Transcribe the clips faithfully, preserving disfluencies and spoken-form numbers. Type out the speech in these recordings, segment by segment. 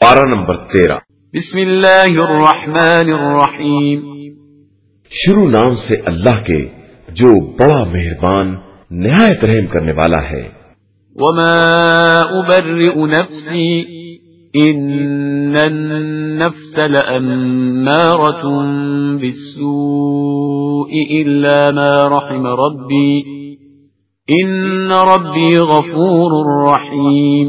پارہ نمبر تیرہ۔ بسم اللہ الرحمن الرحیم، شروع نام سے اللہ کے جو بڑا مہربان نہایت رحم کرنے والا ہے۔ وما ابرئ نفسی ان النفس لأمارة بالسوء الا ما رحم ربی ان ربی غفور رحیم۔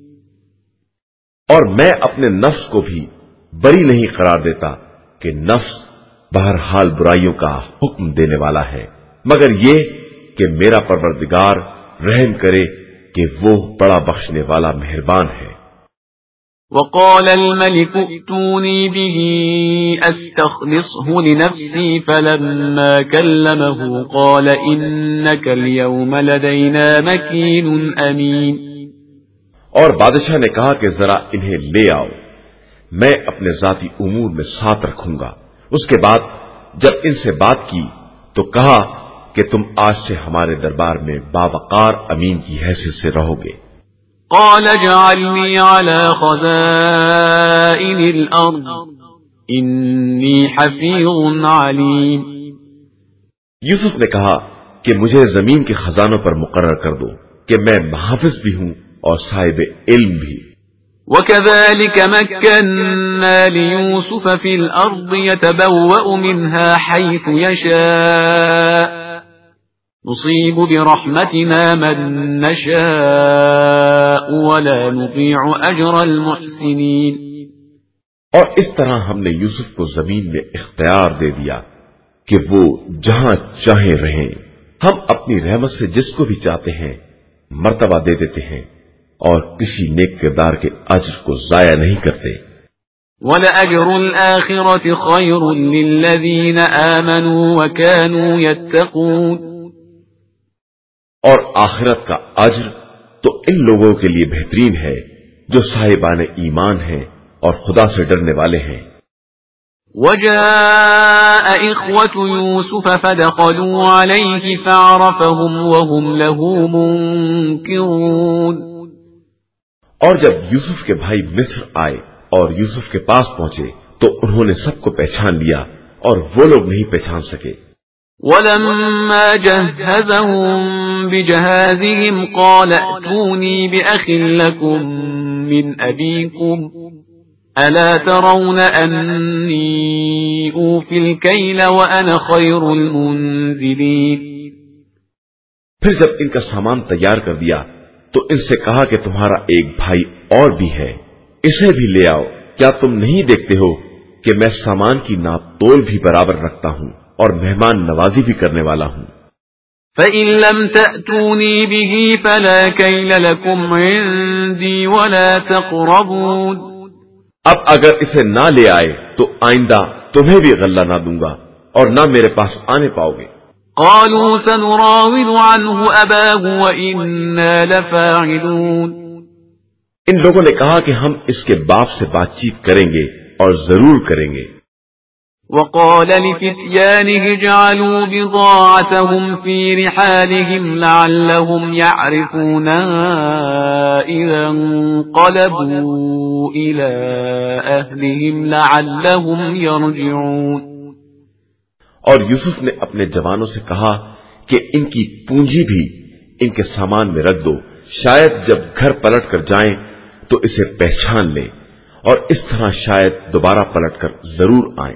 اور میں اپنے نفس کو بھی بری نہیں قرار دیتا کہ نفس بہرحال برائیوں کا حکم دینے والا ہے، مگر یہ کہ میرا پروردگار رحم کرے کہ وہ بڑا بخشنے والا مہربان ہے۔ وقال الملك ائتوني به استخلصه لنفسي فلما كلمه قال انك اليوم لدينا مكين امين۔ اور بادشاہ نے کہا کہ ذرا انہیں لے آؤ، میں اپنے ذاتی امور میں ساتھ رکھوں گا۔ اس کے بعد جب ان سے بات کی تو کہا کہ تم آج سے ہمارے دربار میں باوقار امین کی حیثیت سے رہو گے۔ قال اجعلني على خزائن الارض انی حفیظ علیم۔ یوسف نے کہا کہ مجھے زمین کے خزانوں پر مقرر کر دو کہ میں محافظ بھی ہوں اور صاحب علم بھی۔ وكذلك مكنا ليوسف في الأرض يتبوأ منها حيث يشاء نصيب برحمتنا من نشاء ولا نضيع أجر المحسنين۔ اور اس طرح ہم نے یوسف کو زمین میں اختیار دے دیا کہ وہ جہاں چاہیں رہیں، ہم اپنی رحمت سے جس کو بھی چاہتے ہیں مرتبہ دے دیتے ہیں اور کسی نیک کردار کے اجر کو ضائع نہیں کرتے۔ وَلَأَجْرُ الْآخِرَةِ خَيْرٌ لِّلَّذِينَ آمَنُوا وَكَانُوا يَتَّقُونَ۔ اور آخرت کا اجر تو ان لوگوں کے لیے بہترین ہے جو صاحبان ایمان ہیں اور خدا سے ڈرنے والے ہیں۔ وَجَاءَ إِخْوَةُ يُوسُفَ فَدَخَلُوا عَلَيْهِ فَعَرَفَهُمْ وَهُمْ لَهُ مُنكِرُونَ۔ اور جب یوسف کے بھائی مصر آئے اور یوسف کے پاس پہنچے تو انہوں نے سب کو پہچان لیا اور وہ لوگ نہیں پہچان سکے۔ وَلَمَّا جَهَّزَهُم بِجَهَازِهِمْ قَالَ ائْتُونِي بِأَخٍ لَّكُم مِّنْ أَبِيكُمْ أَلَا تَرَوْنَ أَنِّي أُوفِي الْكَيْلَ وَأَنَا خَيْرُ الْمُنزِلِينَ۔ پھر جب ان کا سامان تیار کر دیا تو ان سے کہا کہ تمہارا ایک بھائی اور بھی ہے، اسے بھی لے آؤ۔ کیا تم نہیں دیکھتے ہو کہ میں سامان کی ناپ تول بھی برابر رکھتا ہوں اور مہمان نوازی بھی کرنے والا ہوں۔ فَإِن لَّمْ تَأْتُونِي بِهِ فَلَا كَيْلَ لَكُمْ عِندِي وَلَا تَقْرَبُونِ۔ اب اگر اسے نہ لے آئے تو آئندہ تمہیں بھی غلہ نہ دوں گا اور نہ میرے پاس آنے پاؤ گے۔ قالوا سنراود عنه أباه وإنا لفاعلون۔ ان لوگوں نے کہا کہ ہم اس کے باپ سے بات چیت کریں گے اور ضرور کریں گے۔ وقال لفتيانه اجعلوا بضاعتهم في رحالهم لعلهم يعرفونها إذا انقلبوا إلى أهلهم لعلهم يرجعون۔ اور یوسف نے اپنے جوانوں سے کہا کہ ان کی پونجی بھی ان کے سامان میں رکھ دو، شاید جب گھر پلٹ کر جائیں تو اسے پہچان لیں اور اس طرح شاید دوبارہ پلٹ کر ضرور آئیں۔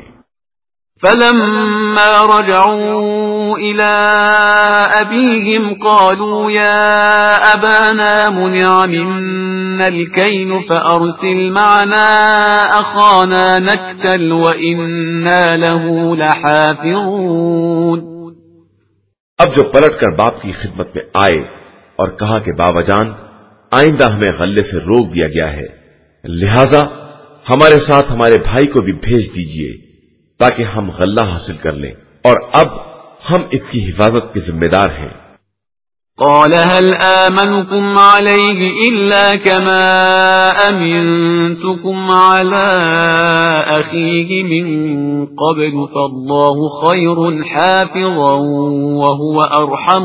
فلما رجعوا إلى أبيهم قالوا يا أبانا منع منا الكيل فأرسل معنا أخانا نكتل وإنا له لحافظون۔ اب جو پلٹ کر باپ کی خدمت میں آئے اور کہا کہ بابا جان آئندہ ہمیں غلے سے روک دیا گیا ہے، لہذا ہمارے ساتھ ہمارے بھائی کو بھی بھیج دیجئے تاکہ ہم غلہ حاصل کر لیں، اور اب ہم اس کی حفاظت کے ذمہ دار ہیں۔ قال هل آمنكم عليه إلا كما أمنتكم على أخيه من قبل فالله خير حافظا وهو أرحم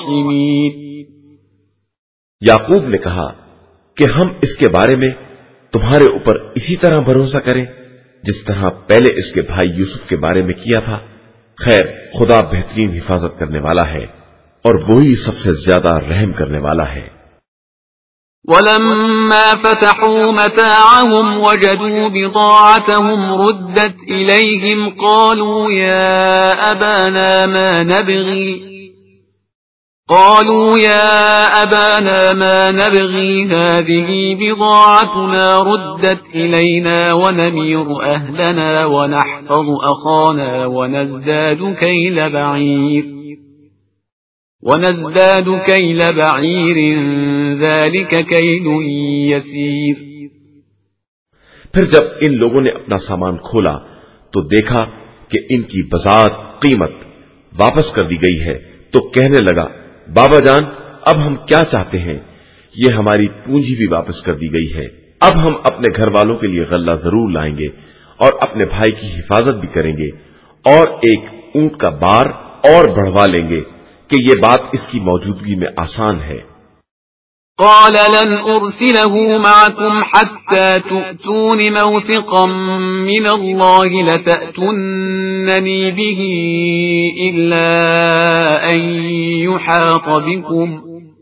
الراحمين۔ یعقوب نے کہا کہ ہم اس کے بارے میں تمہارے اوپر اسی طرح بھروسہ کریں جس طرح پہلے اس کے بھائی یوسف کے بارے میں کیا تھا؟ خیر، خدا بہترین حفاظت کرنے والا ہے اور وہی سب سے زیادہ رحم کرنے والا ہے۔ وَلَمَّا فَتَحُوا مَتَاعَهُمْ وَجَدُوا بِضَاعَتَهُمْ رُدَّتْ إِلَيْهِمْ قَالُوا يَا أَبَانَا مَا نَبْغِي قالوا يا أبانا ما نبغي هذه بضاعتنا ردت إلينا ونمير أهلنا ونحفظ أخانا ونزداد كيل بعير ونزداد كيل بعير ذلك كيل يسير۔ پھر جب ان لوگوں نے اپنا سامان کھولا تو دیکھا کہ ان کی بضاعت قیمت واپس کر دی گئی ہے، تو کہنے لگا، بابا جان، اب ہم کیا چاہتے ہیں، یہ ہماری پونجی بھی واپس کر دی گئی ہے، اب ہم اپنے گھر والوں کے لیے غلہ ضرور لائیں گے اور اپنے بھائی کی حفاظت بھی کریں گے اور ایک اونٹ کا بار اور بڑھوا لیں گے کہ یہ بات اس کی موجودگی میں آسان ہے۔ قال لن أرسله معكم حتى تؤتون موثقا من الله لتأتونني به إلا أن يحاط بكم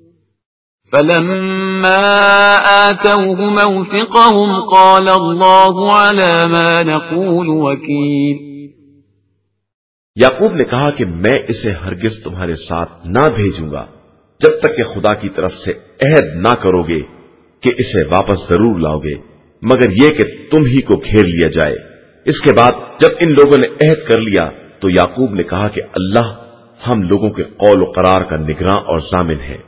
فلما آتوه موثقهم قال الله على ما نقول وكيل۔ یعقوب نے کہا کہ میں اسے ہرگز تمہارے ساتھ نہ بھیجوں گا جب تک کہ خدا کی طرف سے عہد نہ کرو گے کہ اسے واپس ضرور لاؤ گے، مگر یہ کہ تم ہی کو گھیر لیا جائے۔ اس کے بعد جب ان لوگوں نے عہد کر لیا تو یعقوب نے کہا کہ اللہ ہم لوگوں کے قول و قرار کا نگراں اور ضامن ہے۔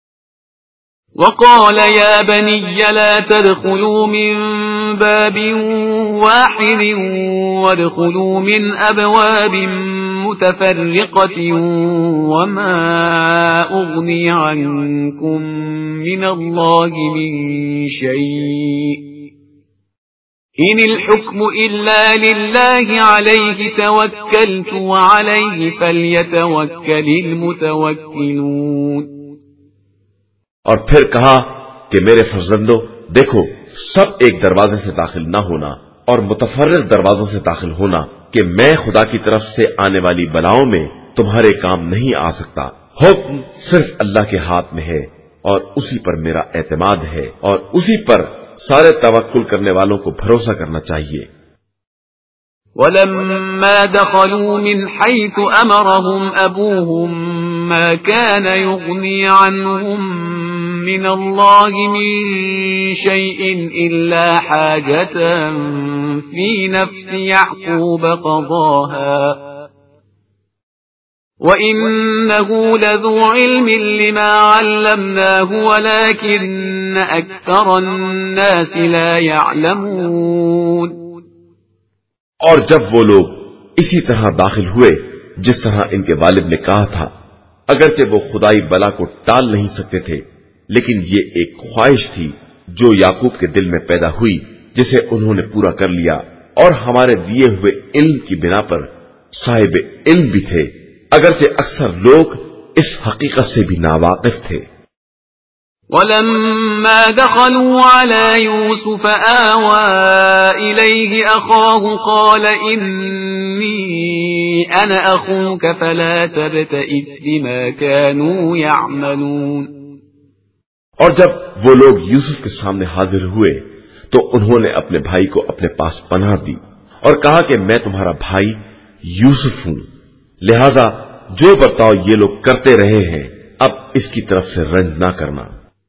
وقال يا بني لا تدخلوا من باب واحد وادخلوا من أبواب متفرقة وما أغني عنكم من الله من شيء إن الحكم إلا لله عليه توكلت وعليه فليتوكل المتوكلون۔ اور پھر کہا کہ میرے فرزندو، دیکھو، سب ایک دروازے سے داخل نہ ہونا اور متفرق دروازوں سے داخل ہونا کہ میں خدا کی طرف سے آنے والی بلاؤں میں تمہارے کام نہیں آ سکتا۔ حکم صرف اللہ کے ہاتھ میں ہے اور اسی پر میرا اعتماد ہے اور اسی پر سارے توکل کرنے والوں کو بھروسہ کرنا چاہیے۔ ولما دخلوا من حيث أمرهم أبوهم ما كان يغني عنهم من الله من شيء إلا حاجة في نفس يعقوب قضاها وإنه لذو علم لما علمناه ولكن أكثر الناس لا يعلمون۔ اور جب وہ لوگ اسی طرح داخل ہوئے جس طرح ان کے والد نے کہا تھا، اگرچہ وہ خدائی بلا کو ٹال نہیں سکتے تھے، لیکن یہ ایک خواہش تھی جو یعقوب کے دل میں پیدا ہوئی جسے انہوں نے پورا کر لیا، اور ہمارے دیے ہوئے علم کی بنا پر صاحب علم بھی تھے، اگرچہ اکثر لوگ اس حقیقت سے بھی ناواقف تھے۔ ولما دخلوا على يوسف آوى إليه أخاه قال إني أنا أخوك فلا تبتئس بما كانوا يعملون۔ اور جب وہ لوگ یوسف کے سامنے حاضر ہوئے تو انہوں نے اپنے بھائی کو اپنے پاس پناہ دی اور کہا کہ میں تمہارا بھائی یوسف ہوں، لہذا جو برتاؤ یہ لوگ کرتے رہے ہیں اب اس کی طرف سے رنج نہ کرنا۔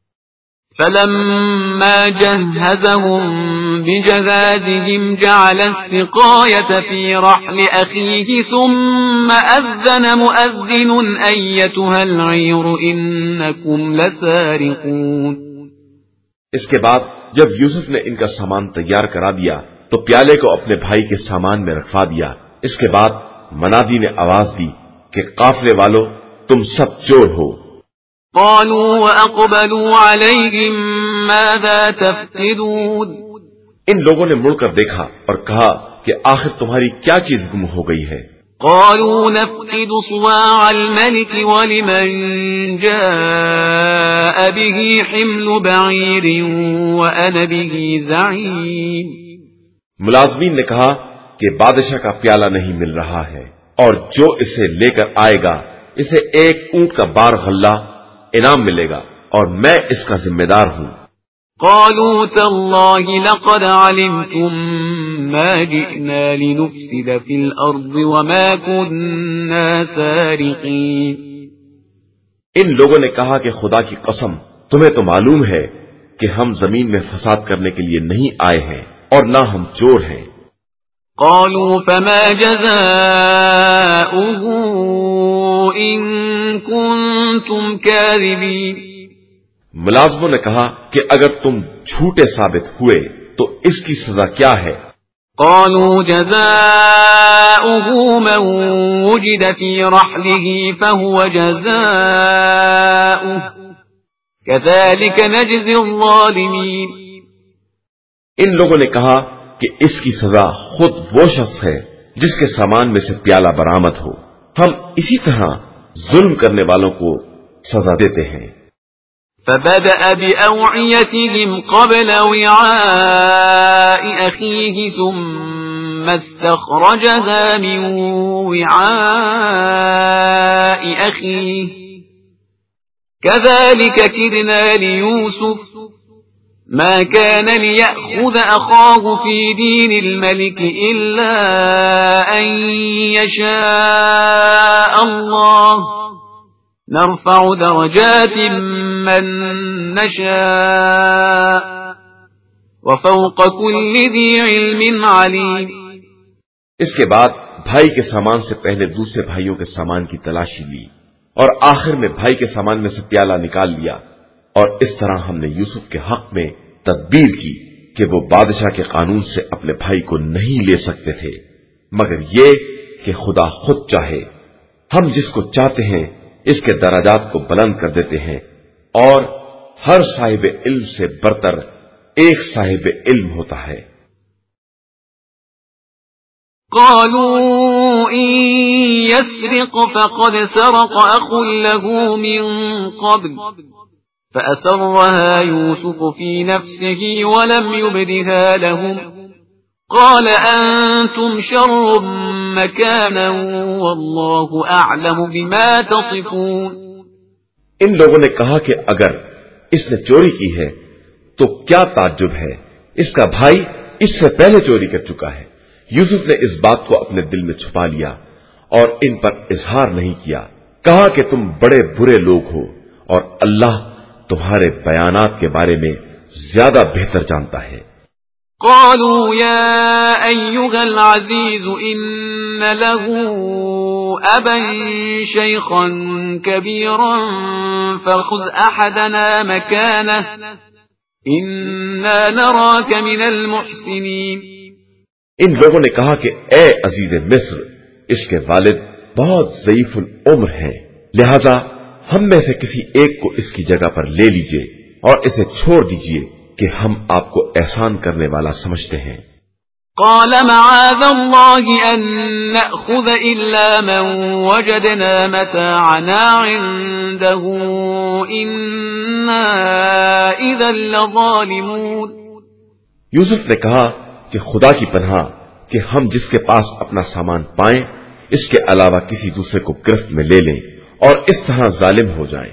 فلما جهزهم بجهازهم جعل السقاية في رحل أخيه ثم أذن مؤذن أيتها العير إنكم لسارقون۔ اس کے بعد جب یوسف نے ان کا سامان تیار کرا دیا تو پیالے کو اپنے بھائی کے سامان میں رکھوا دیا۔ اس کے بعد منادی نے آواز دی کہ قافلے والو، تم سب چور ہو۔ قالوا وأقبلوا عليهم ماذا تفقدون۔ ان لوگوں نے مڑ کر دیکھا اور کہا کہ آخر تمہاری کیا چیز گم ہو گئی ہے؟ قالوا نفقد صواع الملك ولمن جاء به حمل بعير وأنا به زعيم. ملازمین نے کہا کہ بادشاہ کا پیالہ نہیں مل رہا ہے اور جو اسے لے کر آئے گا اسے ایک اونٹ کا بار غلہ انعام ملے گا اور میں اس کا ذمہ دار ہوں. قالوا تالله لقد علمتم ما جئنا لنفسد في الأرض وما كنا سارقين. ان لوگوں نے کہا کہ خدا کی قسم تمہیں تو معلوم ہے کہ ہم زمین میں فساد کرنے کے لیے نہیں آئے ہیں اور نہ ہم چور ہیں. قالوا فما جزاؤه إن كنتم كاذبين. ملازموں نے کہا کہ اگر تم جھوٹے ثابت ہوئے تو اس کی سزا کیا ہے؟ قالوا جزاؤه من وجد في رحله فهو جزاؤه كذلك نجزي الظالمين. ان لوگوں نے کہا کہ اس کی سزا خود وہ شخص ہے جس کے سامان میں سے پیالہ برآمد ہو. ہم اسی طرح ظلم کرنے والوں کو سزا دیتے ہیں. فبدأ بأوعيتهم قبل وعاء أخيه ثم استخرجها من وعاء أخيه كذلك كدنا ليوسف ما كان ليأخذ أخاه في دين الملك إلا أن يشاء الله نرفع درجات من نشاء وفوق كل ذي علم عليم. اس کے بعد بھائی کے سامان سے پہلے دوسرے بھائیوں کے سامان کی تلاشی لی اور آخر میں بھائی کے سامان میں سے پیالہ نکال لیا اور اس طرح ہم نے یوسف کے حق میں تدبیر کی کہ وہ بادشاہ کے قانون سے اپنے بھائی کو نہیں لے سکتے تھے مگر یہ کہ خدا خود چاہے. ہم جس کو چاہتے ہیں اس کے درجات کو بلند کر دیتے ہیں اور ہر صاحب علم سے برتر ایک صاحب علم ہوتا ہے. قالوا إن يسرق فقد سرق أخ له من قبل فأسرها يوسف في نفسه ولم يبدها لهم قال أنتم شر مكانا والله أعلم بما تصفون. ان لوگوں نے کہا کہ اگر اس نے چوری کی ہے تو کیا تعجب ہے، اس کا بھائی اس سے پہلے چوری کر چکا ہے. یوسف نے اس بات کو اپنے دل میں چھپا لیا اور ان پر اظہار نہیں کیا. کہا کہ تم بڑے برے لوگ ہو اور اللہ تمہارے بیانات کے بارے میں زیادہ بہتر جانتا ہے. قالوا يا أيها العزيز إن له أبا شيخا كبيرا فخذ أحدنا مكانه إنا نراك من المحسنين. ان لوگوں نے کہا کہ اے عزیز مصر، اس کے والد بہت ضعیف العمر ہیں، لہذا ہم میں سے کسی ایک کو اس کی جگہ پر لے لیجئے اور اسے چھوڑ دیجئے کہ ہم آپ کو احسان کرنے والا سمجھتے ہیں. قال معاذ الله أن نأخذ إلا من وجدنا متاعنا عنده إنا إذا لظالمون. یوسف نے کہا کہ خدا کی پناہ کہ ہم جس کے پاس اپنا سامان پائیں اس کے علاوہ کسی دوسرے کو گرفت میں لے لیں اور اس طرح ظالم ہو جائیں.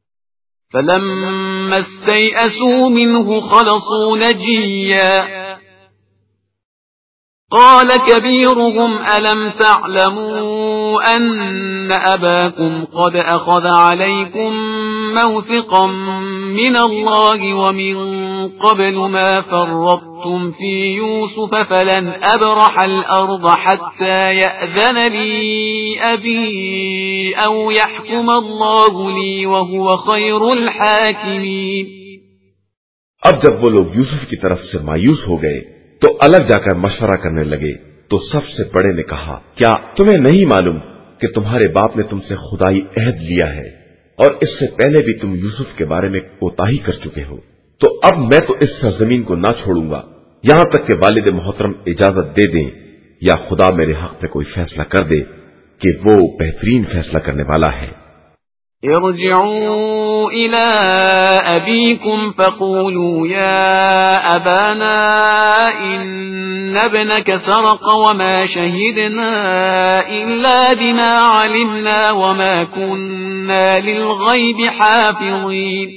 فلما استيئسوا منه خلصوا نجيا قال كبيرهم ألم تعلموا أن أباكم قد أخذ عليكم موثقا من الله ومن قبل ما فرطتم في يوسف فلن أبرح الأرض حتى يأذن لي أبي أو يحكم الله لي وهو خير الحاكمين. اب جب وہ لوگ یوسف کی طرف سے مایوس ہو گئے تو الگ جا کر مشورہ کرنے لگے تو سب سے بڑے نے کہا کیا تمہیں نہیں معلوم کہ تمہارے باپ نے تم سے خدائی عہد لیا ہے اور اس سے پہلے بھی تم یوسف کے بارے میں کوتاہی کر چکے ہو، تو اب میں تو اس سرزمین کو نہ چھوڑوں گا یہاں تک کہ والد محترم اجازت دے دیں یا خدا میرے حق میں کوئی فیصلہ کر دے کہ وہ بہترین فیصلہ کرنے والا ہے۔ ارجعوا إلى أبيكم فقولوا يا أبانا إن ابنك سرق وما شهدنا إلا بما علمنا وما كنا للغيب حافظين۔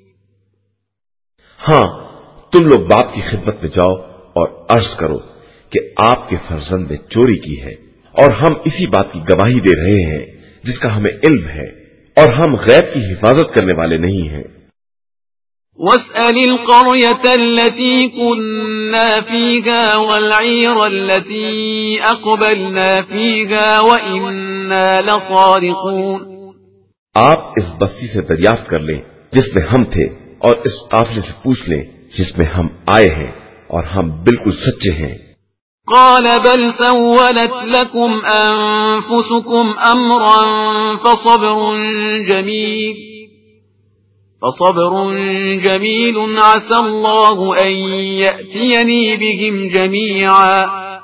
ہاں، تم لوگ باپ کی خدمت میں جاؤ اور عرض کرو کہ آپ کے فرزند نے چوری کی ہے، اور ہم اسی بات کی گواہی دے رہے ہیں جس کا ہمیں علم ہے، اور ہم غیب کی حفاظت کرنے والے نہیں ہیں۔ وَاسْأَلِ الْقَرْيَةَ الَّتِي كُنَّا فِيهَا وَالْعِيرَ الَّتِي أَقْبَلْنَا فِيهَا وَإِنَّا لَصَادِقُونَ۔ آپ اس بستی سے دریافت کر لیں جس میں ہم تھے، اور اس قافلے سے پوچھ لیں جس میں ہم آئے ہیں، اور ہم بالکل سچے ہیں۔ قال بل سولت لكم أنفسكم أمرا فصبر جميل فصبر جميل عسى الله أن يأتيني بهم جميعا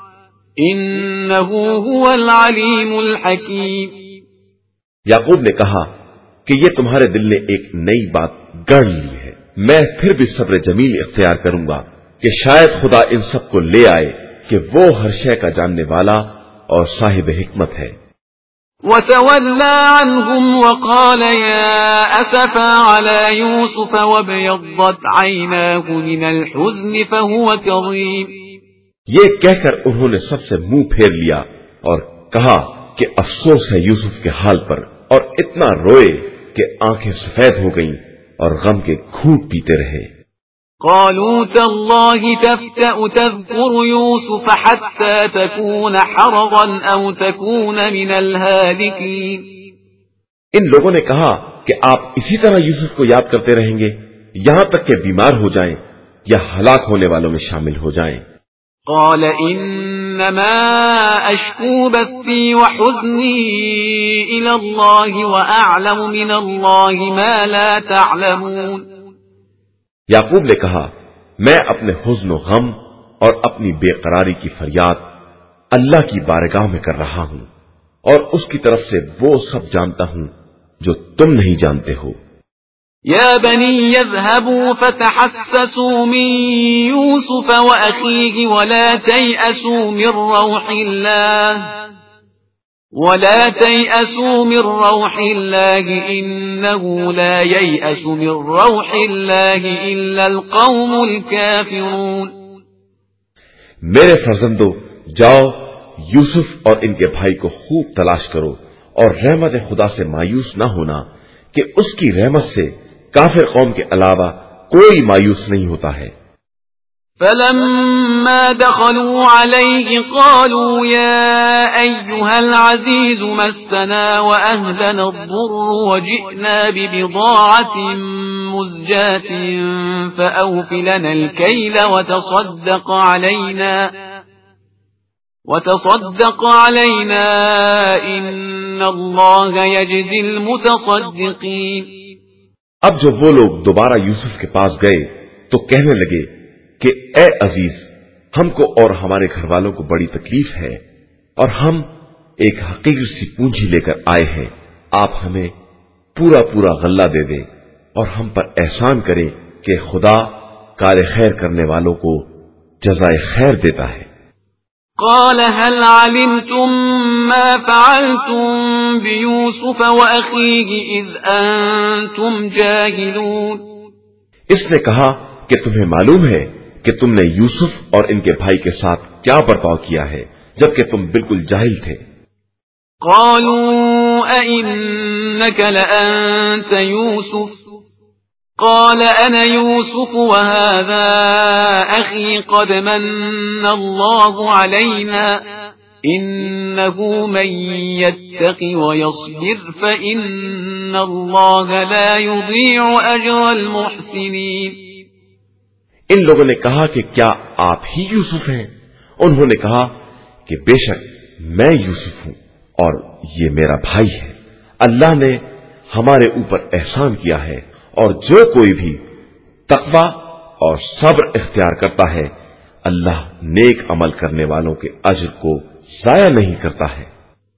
إنه هو العليم الحكيم۔ یعقوب نے کہا کہ یہ تمہارے دل نے ایک نئی بات گڑھ لی ہے، میں پھر بھی صبر جمیل اختیار کروں گا کہ شاید خدا ان سب کو لے آئے کہ وہ ہر شے کا جاننے والا اور صاحب حکمت ہے۔ وَتَوَلَّى عَنْهُمْ وَقَالَ يَا أَسَفَا عَلَى يُوسُفَ وَابْيَضَّتْ عَيْنَاهُ مِنَ الْحُزْنِ فَهُوَ كَظِيمٌ۔ یہ کہہ کر انہوں نے سب سے منہ پھیر لیا اور کہا کہ افسوس ہے یوسف کے حال پر، اور اتنا روئے کہ آنکھیں سفید ہو گئیں اور غم کے گھونٹ پیتے رہے۔ قالوا تالله تفتأ تذكر يوسف حتى تكون حرضا أو تكون من الهالكين۔ ان لوگوں نے کہا کہ آپ اسی طرح یوسف کو یاد کرتے رہیں گے یہاں تک کہ بیمار ہو جائیں یا ہلاک ہونے والوں میں شامل ہو جائیں۔ قال انما اشكو بثي وحزني الى الله واعلم من الله ما لا تعلمون۔ یعقوب نے کہا میں اپنے حزن و غم اور اپنی بے قراری کی فریاد اللہ کی بارگاہ میں کر رہا ہوں، اور اس کی طرف سے وہ سب جانتا ہوں جو تم نہیں جانتے ہو۔ يا بني يذهبوا فتحسسوا من يوسف وأخيه ولا تيأسوا من روح الله ولا تيأسوا من روح الله إنه لا ييأس من روح الله إلا القوم الكافرون۔ میرے فرزندو، جاؤ یوسف اور ان کے بھائی کو خوب تلاش کرو، اور رحمت خدا سے مایوس نہ ہونا کہ اس کی رحمت سے کافر قوم کے علاوہ کوئی مایوس نہیں ہوتا ہے۔ فلما دخلوا عليه قالوا يا أيها العزيز مسنا وأهلنا الضر وجئنا ببضاعة مزجاة فأوف لنا الكيل وتصدق علينا وتصدق علينا إن الله يجزي المتصدقين۔ اب جب وہ لوگ دوبارہ یوسف کے پاس گئے تو کہنے لگے کہ اے عزیز، ہم کو اور ہمارے گھر والوں کو بڑی تکلیف ہے، اور ہم ایک حقیر سی پونجی لے کر آئے ہیں، آپ ہمیں پورا پورا غلہ دے دیں اور ہم پر احسان کریں کہ خدا کار خیر کرنے والوں کو جزائے خیر دیتا ہے۔ قال هل علمتم ما فعلتم بيوسف وأخيه إذ أنتم جاهلون؟ اس نے کہا کہ تمہیں معلوم ہے کہ تم نے یوسف اور ان کے بھائی کے ساتھ کیا برتاؤ کیا ہے جبکہ تم بالکل جاہل تھے۔ قالوا أئنك لأنت يوسف قال أنا يوسف وهذا أخي قد من الله علينا إنه من يتق ويصبر فإن الله لا يضيع أجر المحسنين۔ ان لوگوں نے کہا کہ کیا آپ ہی یوسف ہیں؟ انہوں نے کہا کہ بے شک میں یوسف ہوں اور یہ میرا بھائی ہے، اللہ نے ہمارے اوپر احسان کیا ہے، اور جو کوئی بھی تقوی اور صبر اختیار کرتا ہے اللہ نیک عمل کرنے والوں کے اجر کو ضائع نہیں کرتا ہے۔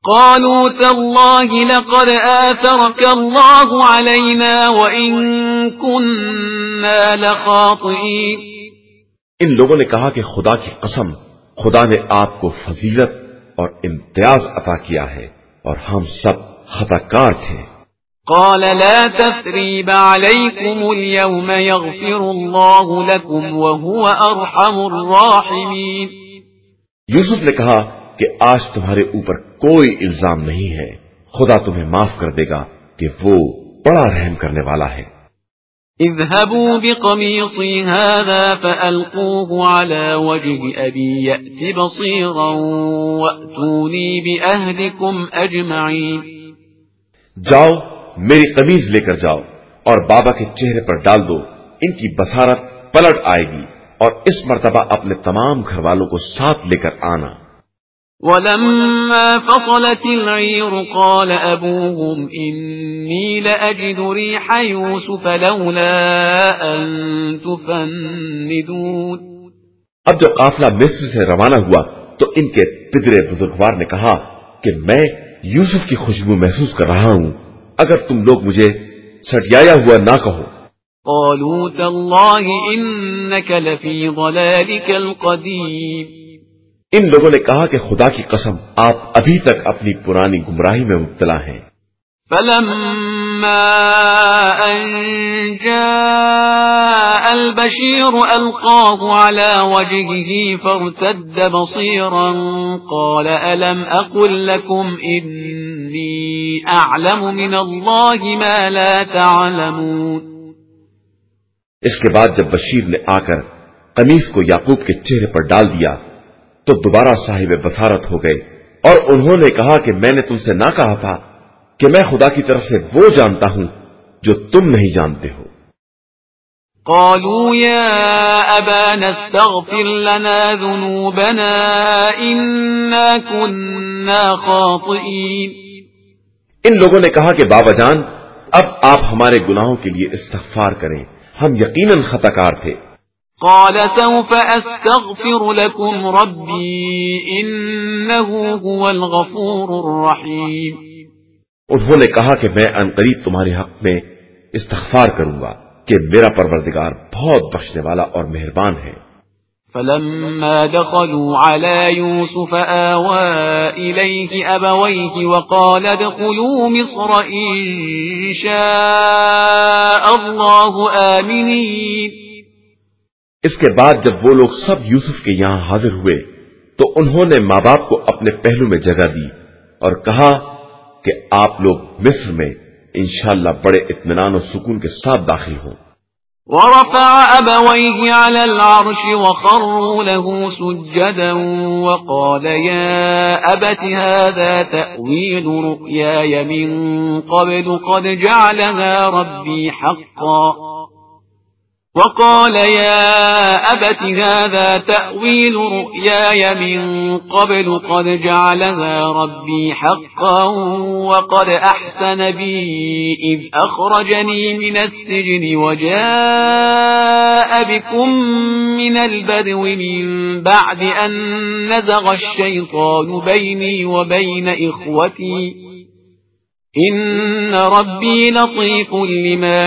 قالوا تالله لقد آثرك الله علينا وإن كنا لخاطئين. ان لوگوں نے کہا کہ خدا کی قسم، خدا نے آپ کو فضیلت اور امتیاز عطا کیا ہے اور ہم سب خطا کار تھے. قال لا تثريب عليكم اليوم يغفر الله لكم وهو أرحم الراحمين. یوسف نے کہا کہ آج تمہارے اوپر کوئی الزام نہیں ہے، خدا تمہیں معاف کر دے گا کہ وہ بڑا رحم کرنے والا ہے. اذهبوا بقميصي هذا فألقوه على وجه أبي يأت بصيرا وأتوني بأهلكم أجمعين. جاؤ میری قمیض لے کر جاؤ اور بابا کے چہرے پر ڈال دو، ان کی بصارت پلٹ آئے گی، اور اس مرتبہ اپنے تمام گھر والوں کو ساتھ لے کر آنا. ولما فصلت العير قال أبوهم إني لأجد ريح يوسف لولا أن تفندون. اب جب قافلہ مصر سے روانہ ہوا تو ان کے پدرے بزرگوار نے کہا کہ میں یوسف کی خوشبو محسوس کر رہا ہوں، اگر تم لوگ مجھے سٹیایا ہوا نہ کہو. قالوا تالله إنك لفي ضلالك القديم. ان لوگوں نے کہا کہ خدا کی قسم آپ ابھی تک اپنی پرانی گمراہی میں مبتلا ہیں. فلما أن جاء البشير ألقاه على وجهه فارتد بصيرا قال ألم أقل لكم إني أعلم من الله ما لا تعلمون. اس کے بعد جب بشیر نے آ کر قمیص کو یعقوب کے چہرے پر ڈال دیا تو دوبارہ صاحب بصارت ہو گئے، اور انہوں نے کہا کہ میں نے تم سے نہ کہا تھا کہ میں خدا کی طرف سے وہ جانتا ہوں جو تم نہیں جانتے ہو. قالوا يا أبانا استغفر لنا ذنوبنا إنا كنا خاطئين. ان لوگوں نے کہا کہ بابا جان اب آپ ہمارے گناہوں کے لیے استغفار کریں، ہم یقیناً خطا کار تھے. قال سوف أستغفر لكم ربي إنه هو الغفور الرحيم. انہوں نے کہا کہ میں عنقریب تمہارے حق میں استغفار کروں گا کہ میرا پروردگار بہت بخشنے والا اور مہربان ہے. فلما دخلوا على يوسف آوى إليه أبويه وقال ادخلوا مصر إن شاء الله آمنين. اس کے بعد جب وہ لوگ سب یوسف کے یہاں حاضر ہوئے تو انہوں نے ماں باپ کو اپنے پہلو میں جگہ دی اور کہا کہ آپ لوگ مصر میں انشاءاللہ بڑے اطمینان و سکون کے ساتھ داخل ہوں. ورفع أبويه على العرش وخروا له سجدا وقال يا أبت هذا تأويل رؤياي من قبل قد جعلها ربي حقا وقال يا أبت هذا تأويل رؤياي من قبل قد جعلها ربي حقا وقد أحسن بي إذ أخرجني من السجن وجاء بكم من البدو من بعد أن نزغ الشيطان بيني وبين إخوتي إن ربي لطيف لما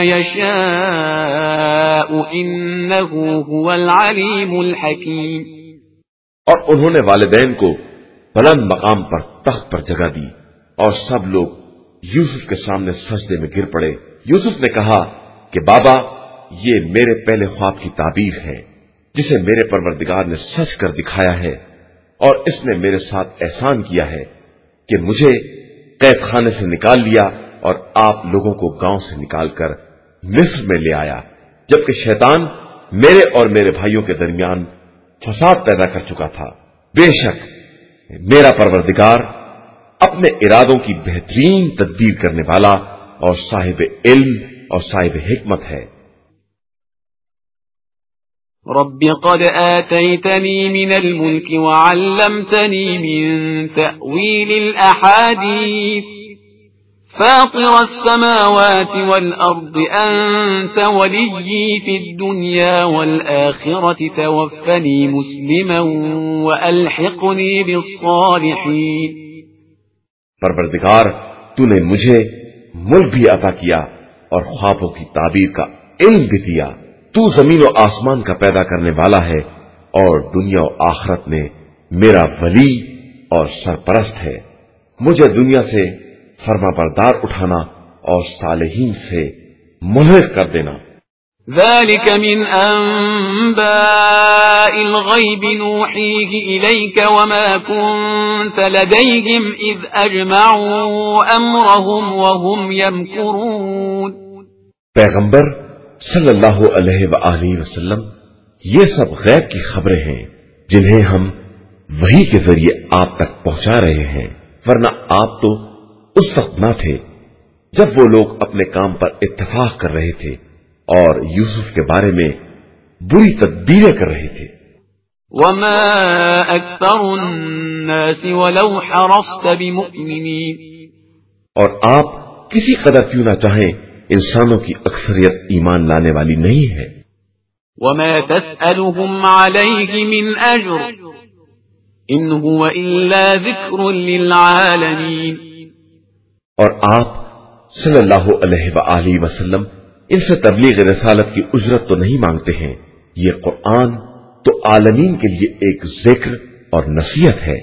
يشاء إنه هو العليم الحكيم. اور انہوں نے والدین کو بلند مقام پر تخت پر جگہ دی اور سب لوگ یوسف کے سامنے سجدے میں گر پڑے. یوسف نے کہا کہ بابا یہ میرے پہلے خواب کی تعبیر ہے جسے میرے پروردگار نے سچ کر دکھایا ہے، اور اس نے میرے ساتھ احسان کیا ہے کہ مجھے قید خانے سے نکال لیا اور آپ لوگوں کو گاؤں سے نکال کر مصر میں لے آیا، جبکہ شیطان میرے اور میرے بھائیوں کے درمیان فساد پیدا کر چکا تھا. بے شک میرا پروردگار اپنے ارادوں کی بہترین تدبیر کرنے والا اور صاحب علم اور صاحب حکمت ہے. رب قد آتيتني من الملك وعلمتني من تأويل الأحاديث فاطر السماوات والأرض أنت وليي في الدنيا والآخرة توفني مسلما وألحقني بالصالحين. پروردگار تو نے مجھے ملک بھی عطا کیا اور خوابوں کی تعبیر کا علم بھی دیا. تو زمین و آسمان کا پیدا کرنے والا ہے اور دنیا و آخرت میں میرا ولی اور سرپرست ہے. مجھے دنیا سے فرما بردار اٹھانا اور صالحین سے ملحق کر دینا. ذلك من أنباء الغيب نوحيه إليك وما كنت لديهم إذ أجمعوا أمرهم وهم يمكرون. پیغمبر صلی اللہ علیہ وآلہ وسلم یہ سب غیب کی خبریں ہیں جنہیں ہم وحی کے ذریعے آپ تک پہنچا رہے ہیں، ورنہ آپ تو اس وقت نہ تھے جب وہ لوگ اپنے کام پر اتفاق کر رہے تھے اور یوسف کے بارے میں بری تدبیریں کر رہے تھے. وما اکثر الناس ولو حرصت بمؤمنین. اور آپ کسی قدر کیوں نہ چاہیں انسانوں کی اکثریت ایمان لانے والی نہیں ہے. وما تسألهم عليه من اجر ان هو الا ذکر للعالمین. اور آپ صلی اللہ علیہ وآلہ وسلم ان سے تبلیغ رسالت کی اجرت تو نہیں مانگتے ہیں، یہ قرآن تو عالمین کے لیے ایک ذکر اور نصیحت ہے.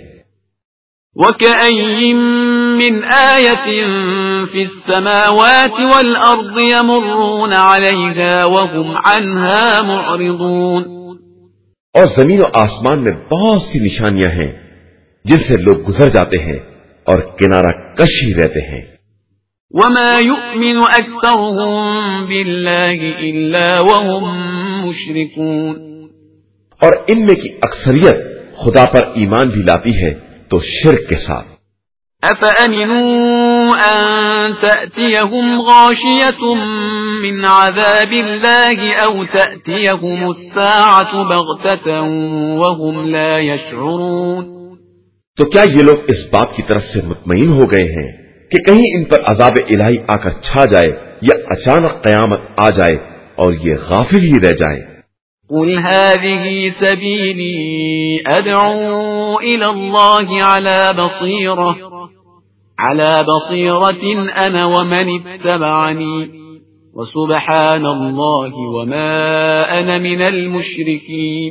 وَكَأَيٍّ مِّنْ آيَةٍ فِي السَّمَاوَاتِ وَالْأَرْضِ يَمُرُّونَ عَلَيْهَا وَهُمْ عَنْهَا مُعْرِضُونَ. اور زمین و آسمان میں بہت سی نشانیاں ہیں جن سے لوگ گزر جاتے ہیں اور کنارہ کش ہی رہتے ہیں. وَمَا يُؤْمِنُ أَكْثَرُهُم بِاللَّهِ إِلَّا وَهُم مُشْرِكُونَ. اور ان میں کی اکثریت خدا پر ایمان بھی لاتی ہے تو شرک کے ساتھ. أَفَأَمِنُوا أَن تَأْتِيَهُمْ غَاشِيَةٌ مِّنْ عَذَابِ اللَّهِ أَوْ تَأْتِيَهُمُ السَّاعَةُ بَغْتَةً وَهُمْ لَا يَشْعُرُونَ. تو کیا یہ لوگ اس بات کی طرف سے مطمئن ہو گئے ہیں کہ کہیں ان پر عذاب الہی آ کر چھا جائے یا اچانک قیامت آ جائے اور یہ غافل ہی رہ جائے. قل هذه سبيلي أدعو إلى الله على بصيرة على بصيرة أنا ومن اتبعني وسبحان الله وما أنا من المشركين.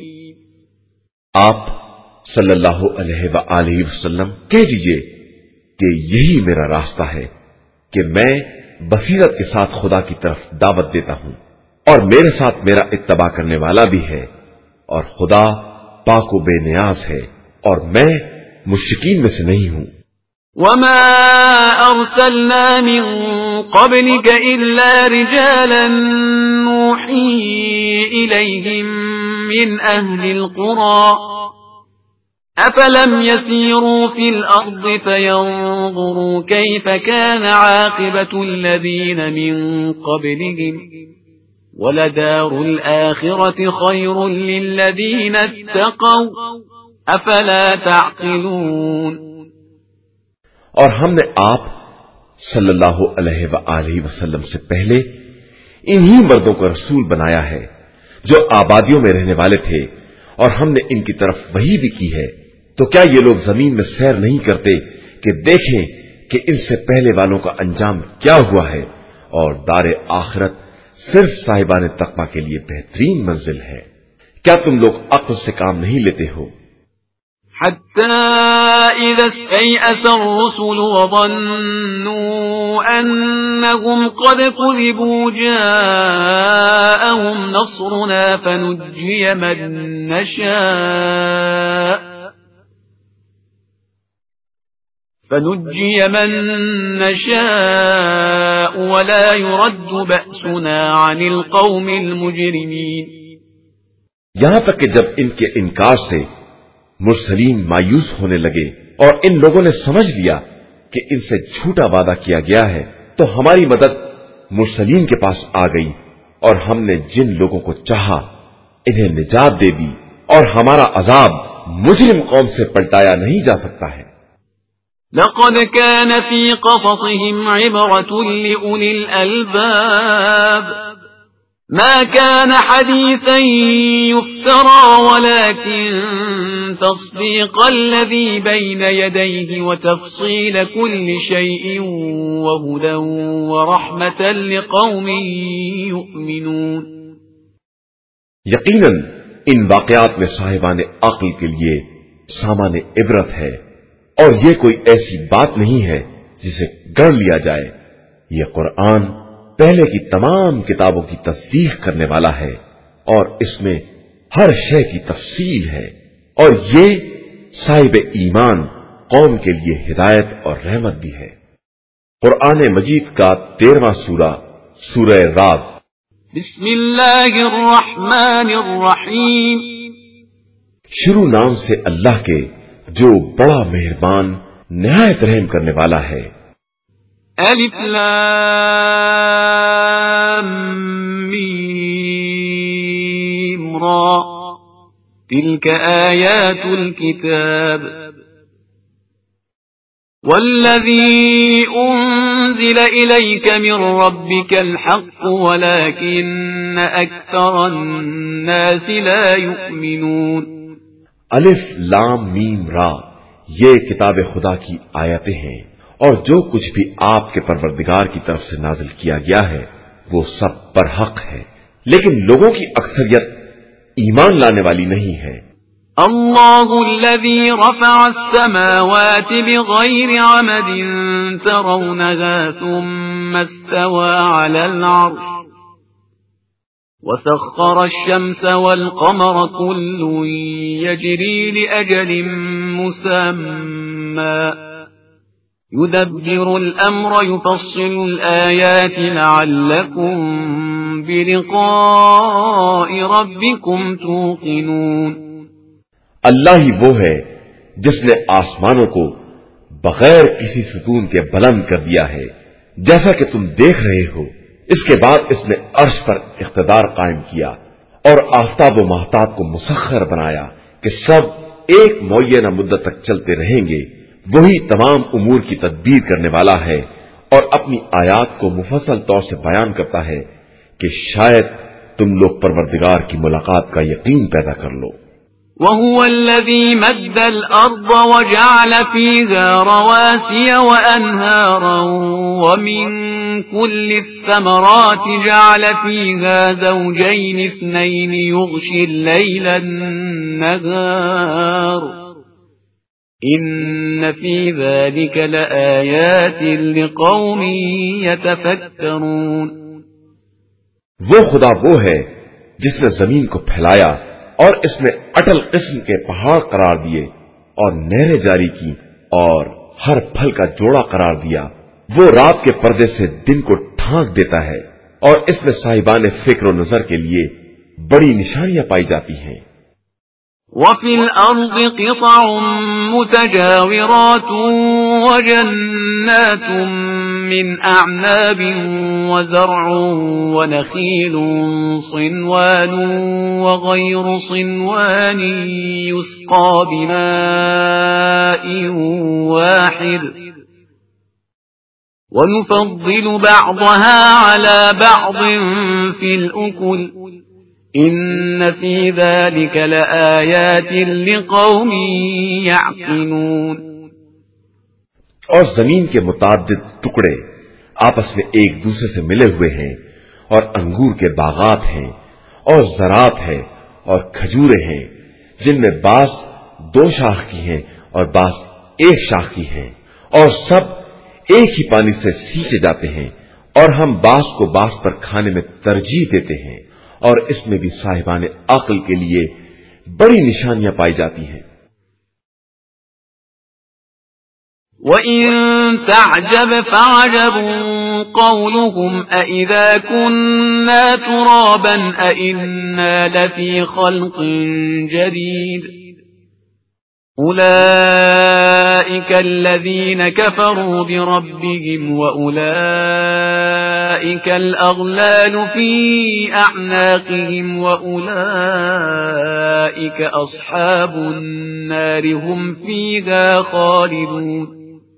آپ صلی اللہ علیہ وآلہ وسلم کہہ دیجئے کہ یہی میرا راستہ ہے کہ میں بصیرت کے ساتھ خدا کی طرف دعوت دیتا ہوں اور میرے ساتھ میرا اتباع کرنے والا بھی ہے، اور خدا پاک و بے نیاز ہے اور میں مشرکین میں سے نہیں ہوں. وما أرسلنا من قبلك إلا رجالا نوحي إليهم من أهل القرى أفلم يسيروا في الأرض فينظروا كيف كان عاقبة الذين من قبلهم وَلَدَارُ الْآخِرَةِ خَيْرٌ لِلَّذِينَ اتَّقَوْا أَفَلَا تَعْقِلُونَ. اور ہم نے آپ صلی اللہ علیہ وآلہ وسلم سے پہلے انہی مردوں کو رسول بنایا ہے جو آبادیوں میں رہنے والے تھے، اور ہم نے ان کی طرف وحی بھی کی ہے. تو کیا یہ لوگ زمین میں سیر نہیں کرتے کہ دیکھیں کہ ان سے پہلے والوں کا انجام کیا ہوا ہے، اور دار آخرت صرف صاحبان تقوی کے لیے بہترین منزل ہے. کیا تم لوگ عقل سے کام نہیں لیتے ہو؟ حتى إذا استيأس الرسل وظنوا أنهم قد كذبوا جاءهم نصرنا فنجي من نشاء فنجي من نشاء ولا يرد بأسنا عن القوم المجرمين. یہاں تک کہ جب ان کے انکار سے مرسلین مایوس ہونے لگے اور ان لوگوں نے سمجھ لیا کہ ان سے جھوٹا وعدہ کیا گیا ہے، تو ہماری مدد مرسلین کے پاس آ گئی اور ہم نے جن لوگوں کو چاہا انہیں نجات دے دی، اور ہمارا عذاب مجرم قوم سے پلٹایا نہیں جا سکتا ہے. لقد كان في قصصهم عبرة لأولي الألباب ما كان حديثا يفترى ولكن تصديق الذي بين يديه وتفصيل كل شيء وهدى ورحمة لقوم يؤمنون. یقیناً ان واقعات میں صاحبان عقل کے لیے سامان عبرت ہے، اور یہ کوئی ایسی بات نہیں ہے جسے گڑھ لیا جائے. یہ قرآن پہلے کی تمام کتابوں کی تصدیق کرنے والا ہے، اور اس میں ہر شے کی تفصیل ہے، اور یہ صاحب ایمان قوم کے لیے ہدایت اور رحمت بھی ہے. قرآن مجید کا تیرواں سورہ سورہ رعد. بسم اللہ الرحمن الرحیم. شروع نام سے اللہ کے جو بڑا مہربان نہایت رحم کرنے والا ہے. الف لام میم را تلك آیات الكتاب والذي أنزل إليك من ربك الحق ولكن أكثر الناس لا يؤمنون. الف لام میم را یہ کتاب خدا کی آیتیں ہیں، اور جو کچھ بھی آپ کے پروردگار کی طرف سے نازل کیا گیا ہے وہ سب پر حق ہے، لیکن لوگوں کی اکثریت ایمان لانے والی نہیں ہے. اللہ الذي رفع السماوات بغير عمد ترونها ثم استوى على العرش وسخر الشمس والقمر كل يجري لأجل مسمى يدبر الأمر يفصل الآيات لعلكم بلقاء ربكم توقنون. اللہ ہی وہ ہے جس نے آسمانوں کو بغیر کسی ستون کے بلند کر دیا ہے جیسا کہ تم دیکھ رہے ہو. اس کے بعد اس نے عرش پر اقتدار قائم کیا اور آفتاب و مہتاب کو مسخر بنایا کہ سب ایک معینہ مدت تک چلتے رہیں گے. وہی تمام امور کی تدبیر کرنے والا ہے اور اپنی آیات کو مفصل طور سے بیان کرتا ہے کہ شاید تم لوگ پروردگار کی ملاقات کا یقین پیدا کر لو. وهو الذي مد الأرض وجعل فيها رواسي وأنهارا ومن كل الثمرات جعل فيها زوجين اثنين يغشي الليل النهار إن في ذلك لآيات لقوم يتفكرون. وہ خدا وہ ہے جس نے زمین کو پھیلایا اور اس میں اٹل قسم کے پہاڑ قرار دیے اور نہریں جاری کی اور ہر پھل کا جوڑا قرار دیا. وہ رات کے پردے سے دن کو ڈھانک دیتا ہے اور اس میں صاحبان فکر و نظر کے لیے بڑی نشانیاں پائی جاتی ہیں. وفي الأرض قطع متجاورات وجنات من أعناب وزرع ونخيل صنوان وغير صنوان يسقى بماء واحد ونفضل بعضها على بعض في الأكل إن في ذلك لآيات لقوم يعقلون. اور زمین کے متعدد ٹکڑے آپس میں ایک دوسرے سے ملے ہوئے ہیں، اور انگور کے باغات ہیں اور زراعت ہے اور کھجورے ہیں جن میں بعض دو شاخ کی ہیں اور بعض ایک شاخ کی ہیں، اور سب ایک ہی پانی سے سینچے جاتے ہیں، اور ہم بعض کو بعض پر کھانے میں ترجیح دیتے ہیں، اور اس میں بھی صاحبان عقل کے لیے بڑی نشانیاں پائی جاتی ہیں. وَإِن تَعْجَبْ فَعَجَبٌ قَوْلُهُمْ أَإِذَا كُنَّا تُرَابًا أَإِنَّا لَفِي خَلْقٍ جَدِيدٍ أُولَئِكَ الَّذِينَ كَفَرُوا بِرَبِّهِمْ وَأُولَئِكَ الْأَغْلَالُ فِي أَعْنَاقِهِمْ وَأُولَئِكَ أَصْحَابُ النَّارِ هُمْ فِيهَا خَالِدُونَ.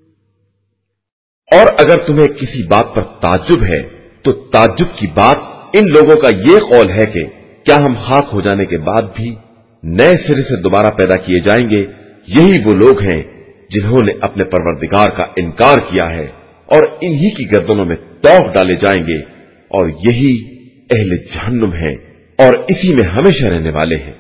اور اگر تمہیں کسی بات پر تعجب ہے تو تعجب کی بات ان لوگوں کا یہ قول ہے کہ کیا ہم خاک ہو جانے کے بعد بھی نئے سرے سے دوبارہ پیدا کیے جائیں گے؟ یہی وہ لوگ ہیں جنہوں نے اپنے پروردگار کا انکار کیا ہے اور انہی کی گردنوں میں توق ڈالے جائیں گے، اور یہی اہل جہنم ہیں اور اسی میں ہمیشہ رہنے والے ہیں۔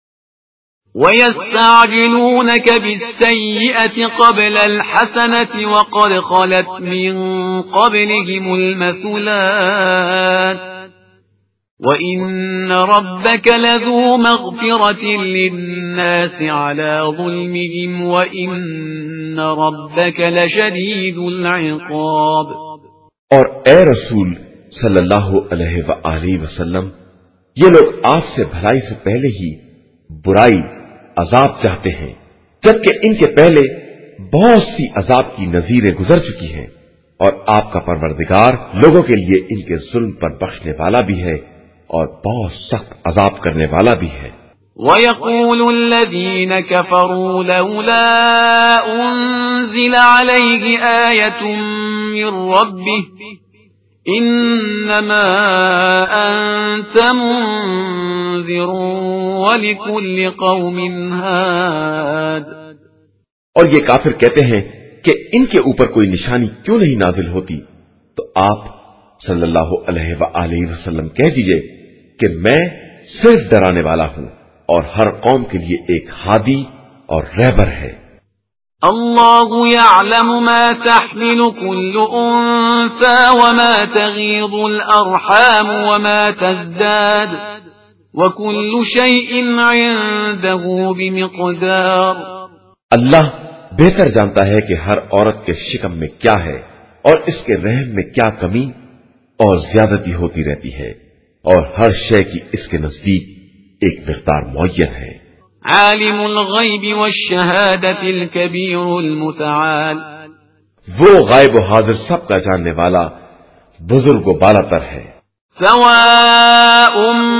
وَيَسْتَعْجِلُونَكَ بِالسَّيِّئَةِ قَبْلَ الْحَسَنَةِ وَقَدْ خَلَتْ مِنْ قَبْلِهِمُ الْمَثُلَاتُ وَإِنَّ رَبَّكَ لَذُو مَغْفِرَةٍ لِلنَّاسِ عَلَى ظُلْمِهِمْ وَإِنَّ رَبَّكَ لَشَدِيدُ الْعِقَابِ۔ اور اے رسول صلی اللہ علیہ وآلہ وسلم، یہ لوگ آپ سے بھلائی سے پہلے ہی برائی عذاب چاہتے ہیں، جبکہ ان کے پہلے بہت سی عذاب کی نظیریں گزر چکی ہیں، اور آپ کا پروردگار لوگوں کے لیے ان کے ظلم پر بخشنے والا بھی ہے اور بہت سخت عذاب کرنے والا بھی ہے۔ وَيَقُولُ الَّذِينَ كَفَرُوا لَوْلَا أُنزِلَ عَلَيْهِ آيَةٌ مِّن رَّبِّهِ إِنَّمَا أَنتَ مُنذِرٌ وَلِكُلِّ قَوْمٍ هَادٍ۔ اور یہ کافر کہتے ہیں کہ ان کے اوپر کوئی نشانی کیوں نہیں نازل ہوتی؟ تو آپ صلی اللہ علیہ وآلہ وسلم کہہ دیجئے کہ میں صرف ڈرانے والا ہوں اور ہر قوم کے لیے ایک ہادی اور رہبر ہے۔ اللہ يعلم ما تحمل كل انثى وما تغيض الارحام وما تزداد وكل شيء عنده بمقدار۔ اللہ بہتر جانتا ہے کہ ہر عورت کے شکم میں کیا ہے اور اس کے رحم میں کیا کمی اور زیادتی ہوتی رہتی ہے، اور ہر شے کی اس کے نزدیک ایک مقدار معین ہے۔ عالم الغیب والشہادت الکبیر المتعال، وہ غائب و حاضر سب کا جاننے والا بزرگ و بالا تر ہے۔ سواء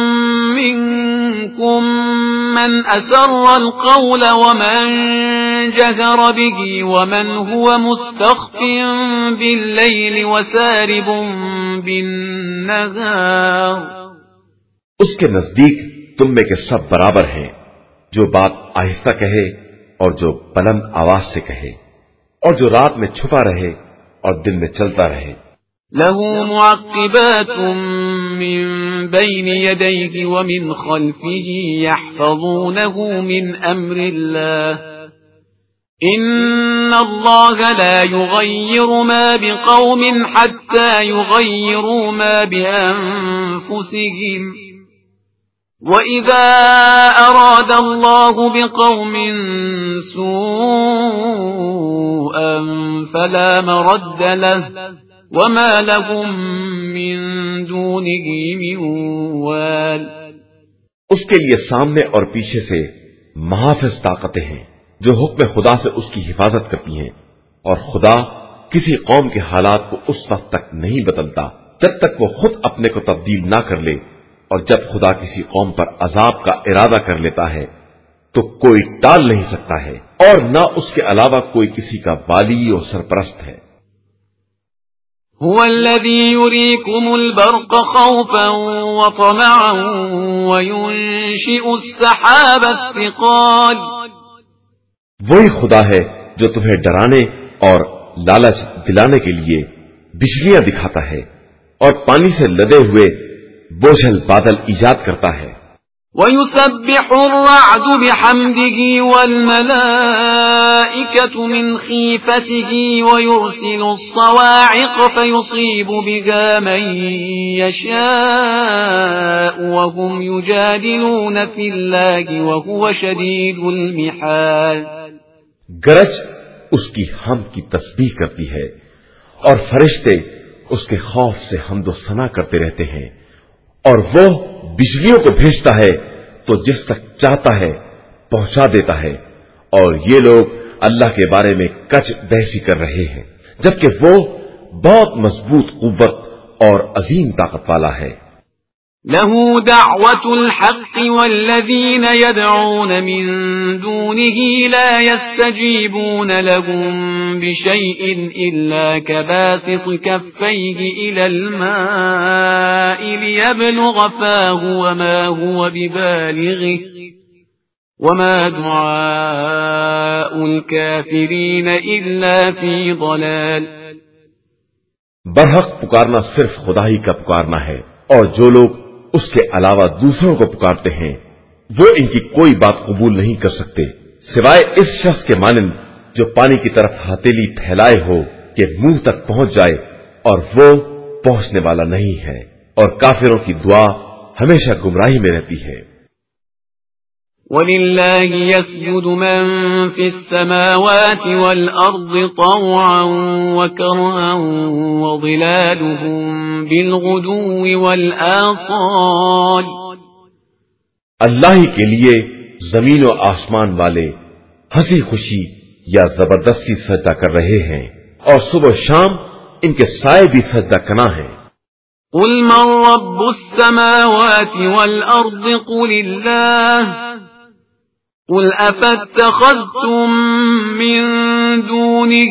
منکم من اسر القول ومن جهر به ومن هو مستخف باللیل وسارب بالنهار۔ اس کے نزدیک تم میں کے سب برابر ہیں، جو بات آہستہ کہے اور جو بلند آواز سے کہے، اور جو رات میں چھپا رہے اور دن میں چلتا رہے۔ له معقبات من بين يديه ومن خلفه يحفظونه من أمر الله إن الله لا يغير ما بقوم حتى يغيروا ما بأنفسهم وَإِذَا أَرَادَ اللَّهُ بِقَوْمٍ سُوءًا فَلَا مَرَدَّ لَهُ وَمَا لَهُم مِّن دُونِهِ مِن وَالٍ۔ اس کے لیے سامنے اور پیچھے سے محافظ طاقتیں ہیں جو حکم خدا سے اس کی حفاظت کرتی ہیں، اور خدا کسی قوم کے حالات کو اس وقت تک نہیں بدلتا جب تک وہ خود اپنے کو تبدیل نہ کر لے، اور جب خدا کسی قوم پر عذاب کا ارادہ کر لیتا ہے تو کوئی ٹال نہیں سکتا ہے، اور نہ اس کے علاوہ کوئی کسی کا والی اور سرپرست ہے۔ هو الذي يريكم البرق خوفا وطمعا وينشئ السحاب الثقال۔ وہی خدا ہے جو تمہیں ڈرانے اور لالچ دلانے کے لیے بجلیاں دکھاتا ہے اور پانی سے لدے ہوئے بوجھل بادل ایجاد کرتا ہے۔ وَيُسَبِّحُ الرَّعْدُ بِحَمْدِهِ وَالْمَلَائِكَةُ مِنْ خِيفَتِهِ وَيُرْسِلُ الصَّوَاعِقَ فَيُصِيبُ بِهَا مَن يَشَاءُ وَهُمْ يُجَادِلُونَ فِي اللَّهِ وَهُوَ شَدِيدُ الْمِحَالِ۔ گرج اس کی حمد کی تسبیح کرتی ہے اور فرشتے اس کے خوف سے حمد و ثنا کرتے رہتے ہیں، اور وہ بجلیوں کو بھیجتا ہے تو جس تک چاہتا ہے پہنچا دیتا ہے، اور یہ لوگ اللہ کے بارے میں کچ بحثی کر رہے ہیں جبکہ وہ بہت مضبوط قوت اور عظیم طاقت والا ہے۔ له دعوة الحق والذين يدعون من دونه لا يستجيبون لهم بشيء إلا كباسط كفيه إلى الماء ليبلغ فاه وما هو ببالغه وما دعاء الكافرين إلا في ضلال. برحق پکارنا صرف خدا ہی کا پکارنا ہے، اور جو لوگ اس کے علاوہ دوسروں کو پکارتے ہیں وہ ان کی کوئی بات قبول نہیں کر سکتے سوائے اس شخص کے مانند جو پانی کی طرف ہتھیلی پھیلائے ہو کہ منہ تک پہنچ جائے اور وہ پہنچنے والا نہیں ہے، اور کافروں کی دعا ہمیشہ گمراہی میں رہتی ہے. وَلِلَّهِ يَسْجُدُ مَن فِي السَّمَاوَاتِ وَالْأَرْضِ طَوْعًا وَكَرْهًا وَظِلَالُهُم بِالْغُدُوِّ وَالْآصَالِ. اللہ ہی کے لیے زمین و آسمان والے ہنسی خوشی یا زبردستی سجدہ کر رہے ہیں، اور صبح و شام ان کے سائے بھی سجدہ کنا ہیں. قُلْ مَن رَّبُّ السَّمَاوَاتِ وَالْأَرْضِ قُلِ اللَّهُ قُلْ أَفَاتَّخَذْتُم مِّن دُونِهِ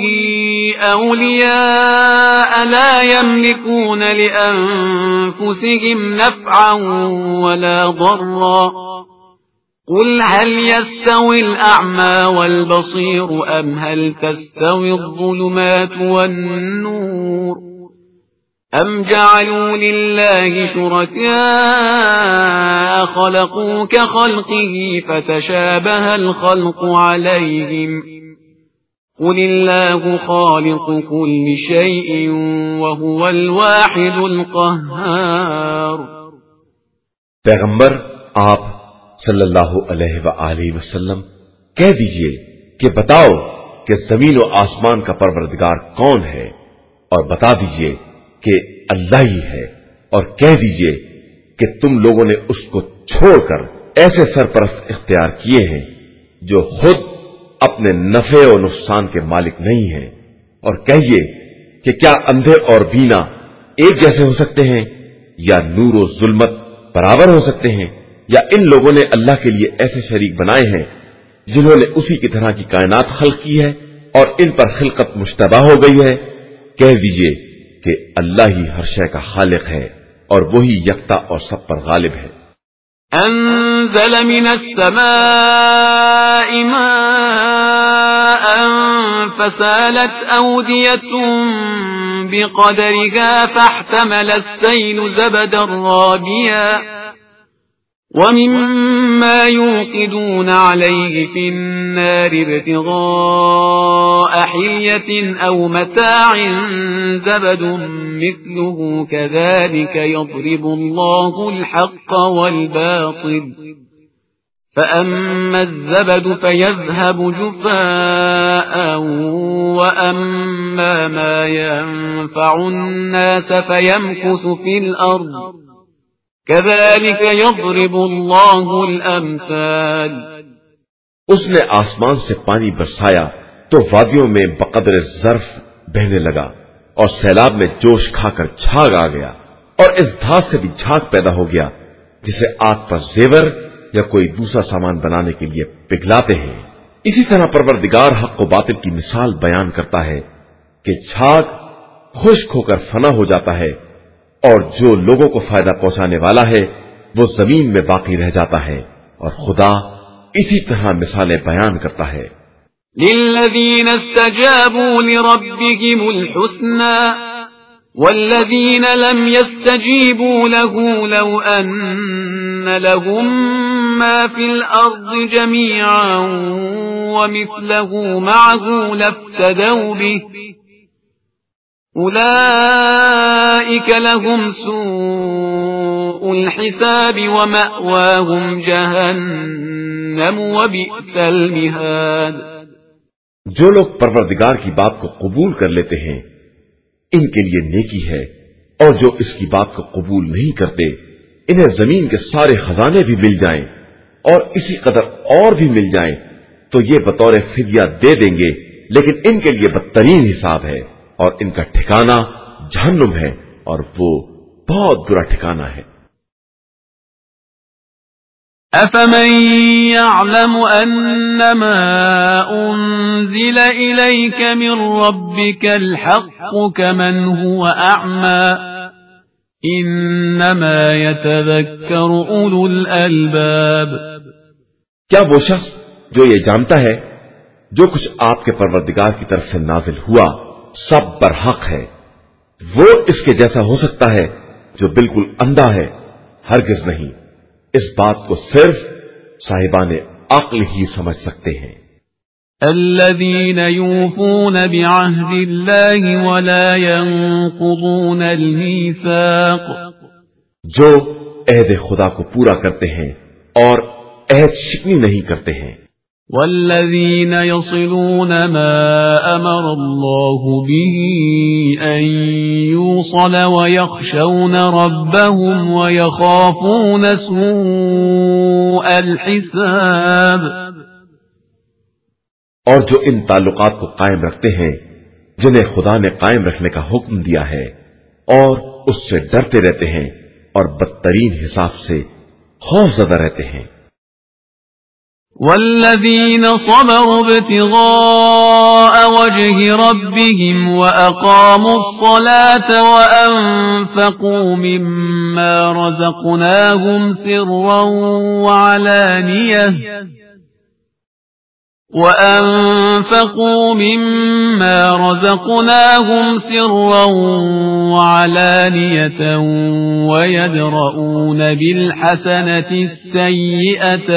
أَوْلِيَاءَ لَا يَمْلِكُونَ لِأَنفُسِهِمْ نَفْعًا وَلَا ضَرًّا قُلْ هَلْ يَسْتَوِي الْأَعْمَى وَالْبَصِيرُ أَمْ هَلْ تَسْتَوِي الظُّلُمَاتُ وَالنُّورُ أَمْ جَعَلُوا لِلَّهِ شُرَكَاءَ خَلَقُوا كَخَلْقِهِ فَتَشَابَهَ الْخَلْقُ عَلَيْهِمْ قُلِ اللَّهُ خَالِقُ كُلِّ شَيْءٍ وَهُوَ الْوَاحِدُ الْقَهَّارُ. پیغمبر آپ صلی اللہ علیہ وآلہ وسلم کہہ دیجئے کہ بتاؤ کہ زمین و آسمان کا پروردگار کون ہے، اور بتا دیجئے کہ اللہ ہی ہے، اور کہہ دیجئے کہ تم لوگوں نے اس کو چھوڑ کر ایسے سرپرست اختیار کیے ہیں جو خود اپنے نفع و نقصان کے مالک نہیں ہیں، اور کہیے کہ کیا اندھے اور بینا ایک جیسے ہو سکتے ہیں، یا نور و ظلمت برابر ہو سکتے ہیں، یا ان لوگوں نے اللہ کے لیے ایسے شریک بنائے ہیں جنہوں نے اسی کی طرح کی کائنات خلق کی ہے اور ان پر خلقت مشتبہ ہو گئی ہے. کہہ دیجئے کہ اللہ ہی ہر شے کا خالق ہے اور وہی یکتا اور سب پر غالب ہے. انزل من السماء ماء فسالت اودية بقدرها فاحتمل السيل زبدا رابيا ومما يوقدون عليه في النار ابتغاء حلية أو متاع زبد مثله كذلك يضرب الله الحق والباطل فأما الزبد فيذهب جفاء وأما ما ينفع الناس فيمكث في الأرض كذلك يضرب الله الامثال. اس نے آسمان سے پانی برسایا تو وادیوں میں بقدر ظرف بہنے لگا اور سیلاب میں جوش کھا کر جھاگ آ گیا، اور اس دھاس سے بھی جھاگ پیدا ہو گیا جسے آگ پر زیور یا کوئی دوسرا سامان بنانے کے لیے پگھلاتے ہیں. اسی طرح پروردگار حق و باطل کی مثال بیان کرتا ہے کہ جھاگ خشک ہو کر فنا ہو جاتا ہے، اور جو لوگوں کو فائدہ پہنچانے والا ہے وہ زمین میں باقی رہ جاتا ہے، اور خدا اسی طرح مثالیں بیان کرتا ہے. للذین استجابوا لربهم الحسنى والذین لم يستجیبوا له لو ان لهم ما في الارض جميعا ومثله معه لافتدوا به أولئك لهم سوء الحساب ومأواهم جهنم وبئس المهاد. جو لوگ پروردگار کی بات کو قبول کر لیتے ہیں ان کے لیے نیکی ہے، اور جو اس کی بات کو قبول نہیں کرتے انہیں زمین کے سارے خزانے بھی مل جائیں اور اسی قدر اور بھی مل جائیں تو یہ بطور فدیہ دے دیں گے، لیکن ان کے لیے بدترین حساب ہے، اور ان کا ٹھکانہ جہنم ہے، اور وہ بہت برا ٹھکانہ ہے. أفمن يعلم أنما أنزل إليك من ربك الحق كمن هو أعمى إنما يتذكر أولو الألباب. کیا وہ شخص جو یہ جانتا ہے جو کچھ آپ کے پروردگار کی طرف سے نازل ہوا سب برحق ہے، وہ اس کے جیسا ہو سکتا ہے جو بالکل اندھا ہے؟ ہرگز نہیں. اس بات کو صرف صاحبان عقل ہی سمجھ سکتے ہیں. الذين يوفون بعهد الله ولا ينقضون الميثاق. جو عہد خدا کو پورا کرتے ہیں اور عہد شکنی نہیں کرتے ہیں. والذين يصلون ما أمر الله به أن يوصل ويخشون ربهم ويخافون سوء الحساب. اور جو ان تعلقات کو قائم رکھتے ہیں جنہیں خدا نے قائم رکھنے کا حکم دیا ہے اور اس سے ڈرتے رہتے ہیں اور بدترین حساب سے خوف زدہ رہتے ہیں. والذين صبروا ابتغاء وجه ربهم وأقاموا الصلاة وأنفقوا مما رزقناهم سرا وعلانية وأنفقوا مما رزقناهم سرا وعلانية ويدرؤون بالحسنة السيئة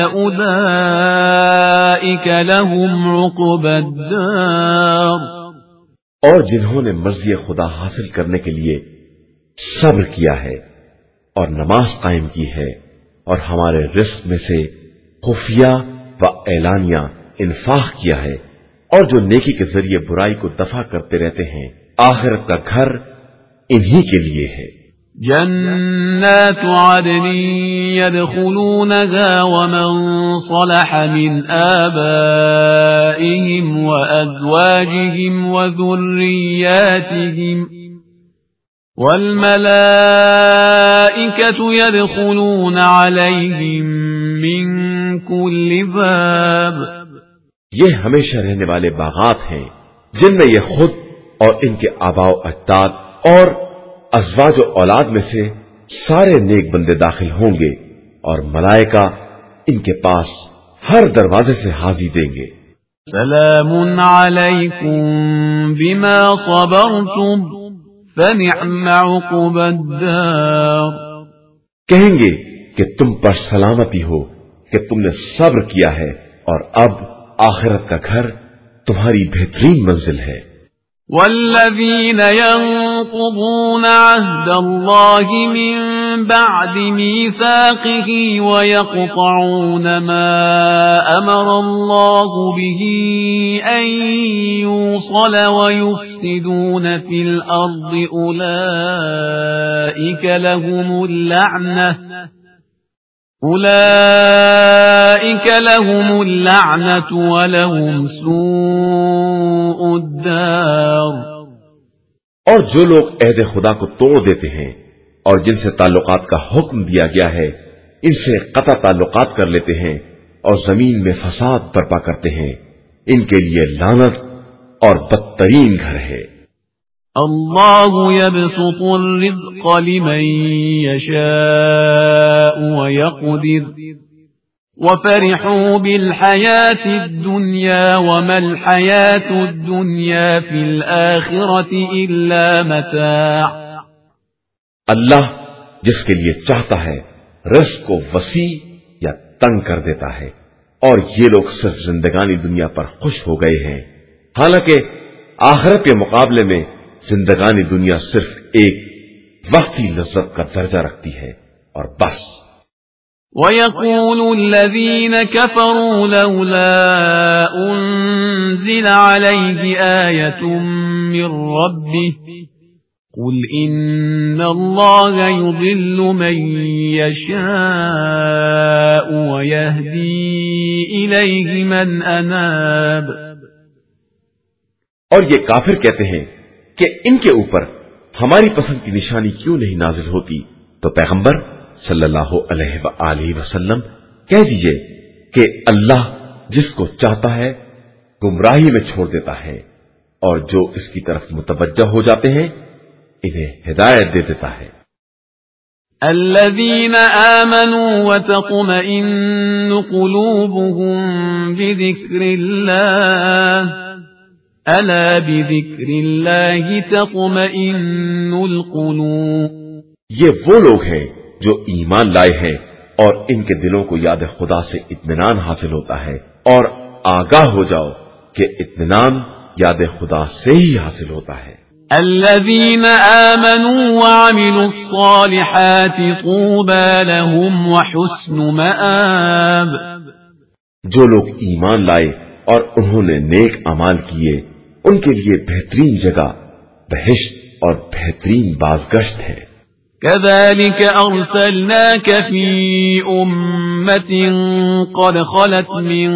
أولئك لهم عقبى الدار. اور جنہوں نے مرضی خدا حاصل کرنے کے لیے صبر کیا ہے اور نماز قائم کی ہے اور ہمارے رزق میں سے خفیہ و اعلانیہ انفاق کیا ہے اور جو نیکی کے ذریعے برائی کو دفع کرتے رہتے ہیں آخرت کا گھر انہی کے لیے ہے. جنات عدن يدخلونها ومن صلح من آبائهم وأزواجهم وذرياتهم والملائكة يدخلون عليهم من كل باب. یہ ہمیشہ رہنے والے باغات ہیں جن میں یہ خود اور ان کے آباء و اجداد اور ازواج و اولاد میں سے سارے نیک بندے داخل ہوں گے اور ملائکہ ان کے پاس ہر دروازے سے حاضری دیں گے. سلام علیکم بما صبرتم فنعم عقبى الدار. کہیں گے کہ تم پر سلامتی ہو کہ تم نے صبر کیا ہے اور اب آخرت کا گھر تمہاری بہترین منزل ہے. والذین ينقضون عهد الله من بعد ميثاقه ويقطعون ما أمر الله به أن يوصل ويفسدون في الأرض أولئك لهم اللعنة أولئك لهم اللعنة ولهم سوء الدار. اور جو لوگ عہد خدا کو توڑ دیتے ہیں اور جن سے تعلقات کا حکم دیا گیا ہے ان سے قطع تعلقات کر لیتے ہیں اور زمین میں فساد برپا کرتے ہیں ان کے لیے لعنت اور بدترین گھر ہے. اللہ يبسط الرزق لمن يشاء ويقدر وفرحوا بالحياة الدنيا وما الحياة الدنيا في الآخرة إلا متاع. اللہ جس کے لیے چاہتا ہے رزق کو وسیع یا تنگ کر دیتا ہے اور یہ لوگ صرف زندگانی دنیا پر خوش ہو گئے ہیں حالانکہ آخرت کے مقابلے میں زندگانی دنیا صرف ایک وقتی لذت کا درجہ رکھتی ہے اور بس. وَيَقُولُ الَّذِينَ كَفَرُوا لَوْلَا أُنزِلَ عَلَيْهِ آيَةٌ مِّن رَّبِّهِ قُلْ إِنَّ اللَّهَ يُضِلُّ مَن يَشَاءُ وَيَهْدِي إِلَيْهِ مَنْ أَنَابَ. اور یہ کافر کہتے ہیں کہ ان کے اوپر ہماری پسند کی نشانی کیوں نہیں نازل ہوتی؟ تو پیغمبر صلی اللہ علیہ وآلہ وسلم کہہ دیجئے کہ اللہ جس کو چاہتا ہے گمراہی میں چھوڑ دیتا ہے اور جو اس کی طرف متوجہ ہو جاتے ہیں انہیں ہدایت دے دیتا ہے۔ الذين آمنوا وتطمئن قلوبهم بذكر الله ألا بذكر الله تطمئن القلوب۔ یہ وہ لوگ ہیں جو ایمان لائے ہیں اور ان کے دلوں کو یاد خدا سے اطمینان حاصل ہوتا ہے، اور آگاہ ہو جاؤ کہ اطمینان یاد خدا سے ہی حاصل ہوتا ہے۔ الذين آمنوا وعملوا الصالحات طوبى لهم وحسن مآب۔ جو لوگ ایمان لائے اور انہوں نے نیک اعمال کیے ان کے لیے بہترین جگہ بہشت اور بہترین بازگشت ہے۔ كذلك أرسلناك في أمة قد خلت من